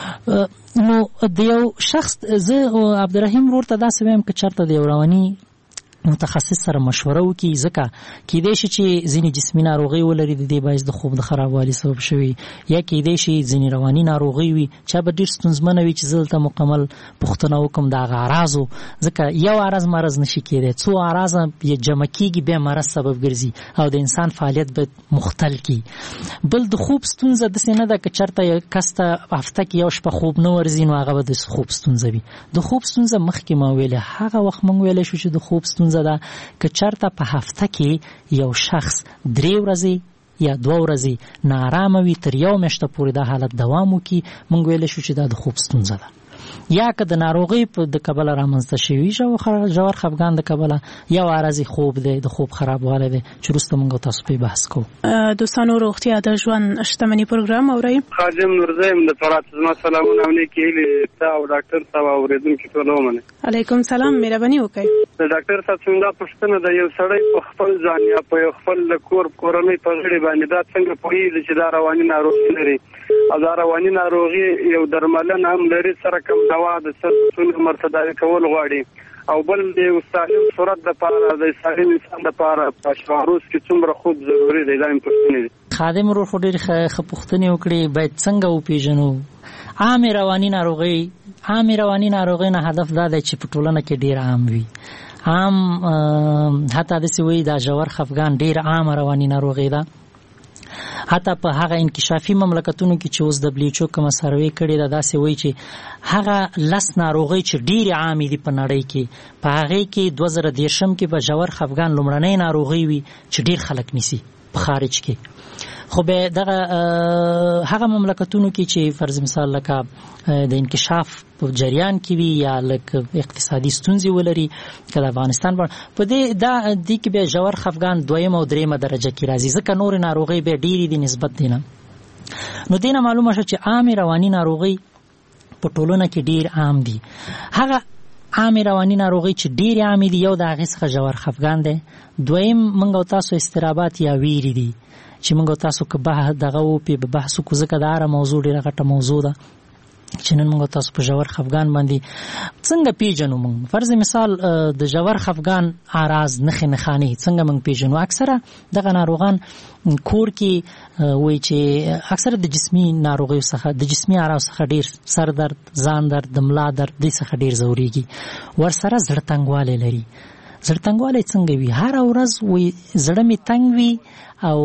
Speaker 11: نو د یو شخص، زه عبدالرحیم ورور ته داسې وایم که چېرته د یو رواني متخصص سره مشوره وکړي، ځکه کېدای شي چې ځینې جسمي ناروغۍ ولري د دې باعث د خوب د خرابوالي سبب شوي، یا کېدای شي ځینې رواني ناروغۍ وي چا به ډېر ستونزمنه وي چې زه دلته مکمل پوښتنه وکړم د هغه اعراضو، ځکه یو اعراض مرض نشي کېدی، څو اعراض یې جمع کېږي بیا مرض سبب ګرځي او د انسان فعالیت به مختل کړي. بل د خوب ستونزه داسې نه ده که چېرته کس ته هفته کې یو شپه خوب نه ورځي نو هغه به د خوب ستونزه وي. د خوب ستونزه مخکې ما ویلې، هغه وخت موږ ویلی شو چې د خوب ستونزه ده که چرته په هفته کې یو شخص 3 ورځې یا 2 ورځې ناارامه وي، تر 1 میاشته پورې دا حالت دوام وکړي، موږ ویلی شو چې دا د خوب ستونزه ده. یا که د ناروغۍ د کبله رامنځته شوي ژور خفګان د کبله یو عارضي خوب دی، د خوب خرابوالی دی چې وروسته موږ تاسو پرې بحث کوو.
Speaker 9: دوستانو روغتیا د ژوند شتمني پروګرام اورئ.
Speaker 17: خادم نورزیم د فرات زما سلامونه او نیکې هیلې تا او ډاکټر صاحب او اوریدونکي ټول ومنئ.
Speaker 9: علیکم سلام، مهرباني وکړئ.
Speaker 17: د ډاکټر صاحب څنګه پوښتنه ده، یو سړی په خپل ځان یا په خپل کورنۍ په غړي باندې دا څنګه پوهېږي چې دا رواني ناروغي لري او دا رواني ناروغي یو درملنه هم لري، سره کوم دوا د څه مرتداوي کول غواړي، او بل د سالم صورت لپاره د سالم انسان لپاره په شعروس کې څومره خوب ضروري دی؟ دا هم پوښتنې دي.
Speaker 11: خادم ورور خو ډېرې ښه پوښتنې وکړې، باید څنګه وپېژنو عامې رواني ناروغۍ. عامې رواني ناروغۍ نه هدف دا دی چې په ټولنه کې ډېر عام وي. عام حتی داسې وایي دا ژور خفګان ډېر عامه رواني ناروغۍ ده. حتی په هغه انکشافي مملکتونو کې چې اوس WHO کومه سروې کړې ده، داسې وایي چې هغه 10 ناروغۍ چې ډېرې عامې دي په نړۍ کې، په هغې کې 2013 کې به ژور خفګان لومړنۍ ناروغۍ وي چې ډېر خلک نیسي په خارج کې. خو به دغه هغه مملکتونو کې چې فرض مثال لکه د انکشاف په جریان کې وي یا لکه اقتصادي ستونزې ولري، که د افغانستان په دې کې به ژور خفګان 2 او 3 درجه کې راځي، ځکه نور ناروغۍ به ډېرې دي نسبت دی نه. نو دې نه معلومه شوه چې عامې رواني ناروغۍ په ټولنه کې ډېر عام دي. هغه عامې رواني ناروغۍ چې ډېرې عامې دي، یو د هغې څخه ژور خفګان دی، دویم موږ او تاسو اضطرابات یا ویرې دي چې موږ او تاسو که دغه وپې به بحث وکړو، ځکه دا هره موضوع ډېره غټه موضوع ده چې نن موږ تاسو په ژور خفګان باندې څنګه پیژنو. موږ فرض مثال د ژور خفګان اعراض نښې نښانې څنګه موږ پیژنو؟ اکثره دغه ناروغان کور کې وایي چې اکثره د جسمي ناروغیو څخه د جسمي اعراض څخه ډېر سر درد، ځان درد، د ملا درد دې څخه ډېر ځورېږي، ورسره زړه تنګوالی لري. زړه تنګوالی څنګه وي؟ هره ورځ وایي زړه مې تنګ وي او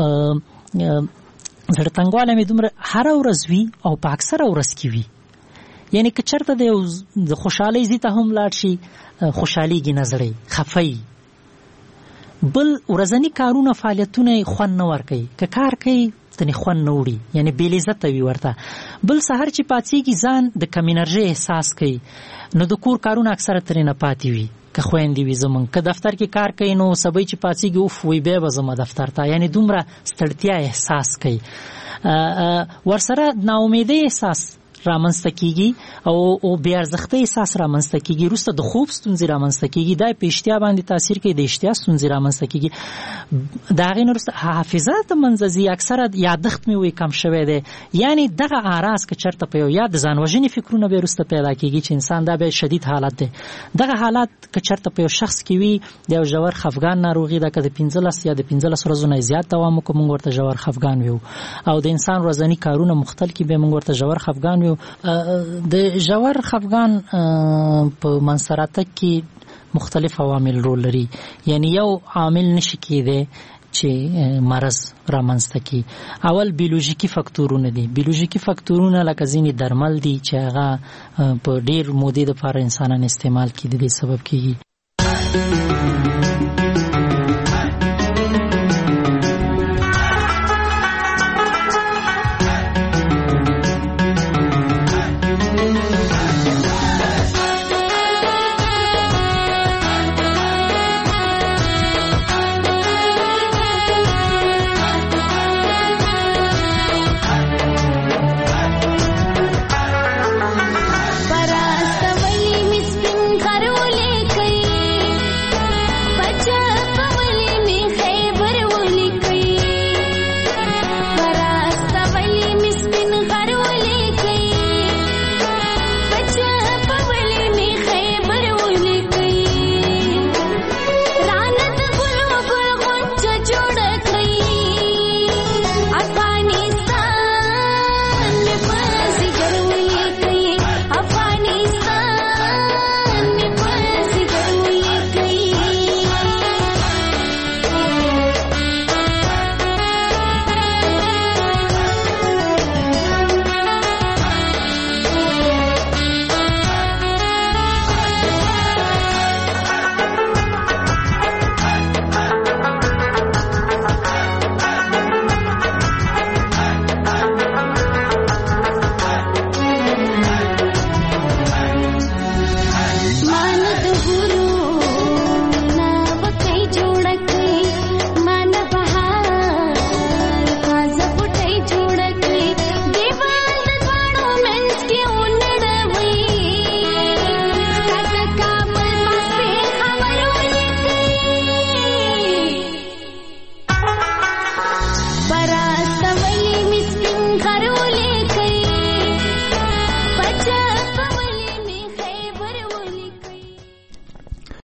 Speaker 11: زړه تنګوالی مې دومره هره ورځ وي او په اکثره ورځ کې وي. یعنې که چېرته د خوشحالۍ ځای ته هم لاړ شي خوشحالېږي نه، زړی خفه وي. بل ورځني کارونه فعالیتونه یې خوند نه ورکوي، که کار کوي تنې خوند نه وړي، یعنې بې لذته وي ورته. بل سهار چې پاڅېږي ځان د کم انرژۍ احساس کوي، نو د کور کارونه اکثره ترې نه پاتې وي. که خویندې وي زمونږ که دفتر کې کار کوي نو سبی چې پاڅېږي اوف وایي بیا به ځمه دفتر ته، یعنې دومره ستړتیا احساس کوي. ورسره ناامیدۍ احساس رامنځته کیږي او بې ارزښتۍ احساس رامنځته کیږي. وروسته د خوب ستونزې رامنځته کیږي، دا په اشتها باندې تاثیر کوي، د اشتها ستونزې رامنځته کیږي. د هغې نه وروسته حافظه د منځه ځي، اکثره یادښت مې وایي کم شوی دی. یعنې دغه اعراض که چېرته په یو یا د ځان وژنې فکرونه بیا وروسته پیدا کیږي چې انسان دا بیا شدید حالت دی. دغه حالات که چېرته په یو شخص کې وي، د یو ژور خفګان ناروغي ده، که د 15 یا د 15 ورځو نه زیات دوام وکړو موږ ورته ژور خفګان ویو، او د انسان ورځني کارونه مختل کې بیا موږ ورته ژور خفګان ویو. د ژور خفګان په منځته کې مختلف عوامل رول لري، یعنی یو عامل نشي کېدی چې مرض رامنځته کړي. اول بیولوژیکي فاکتورونه دي. بیولوژیکي فاکتورونه لکه ځینې درمل دي چې هغه په ډېر مودې دپاره انسانان استعمال کړي، د دې سبب کېږي.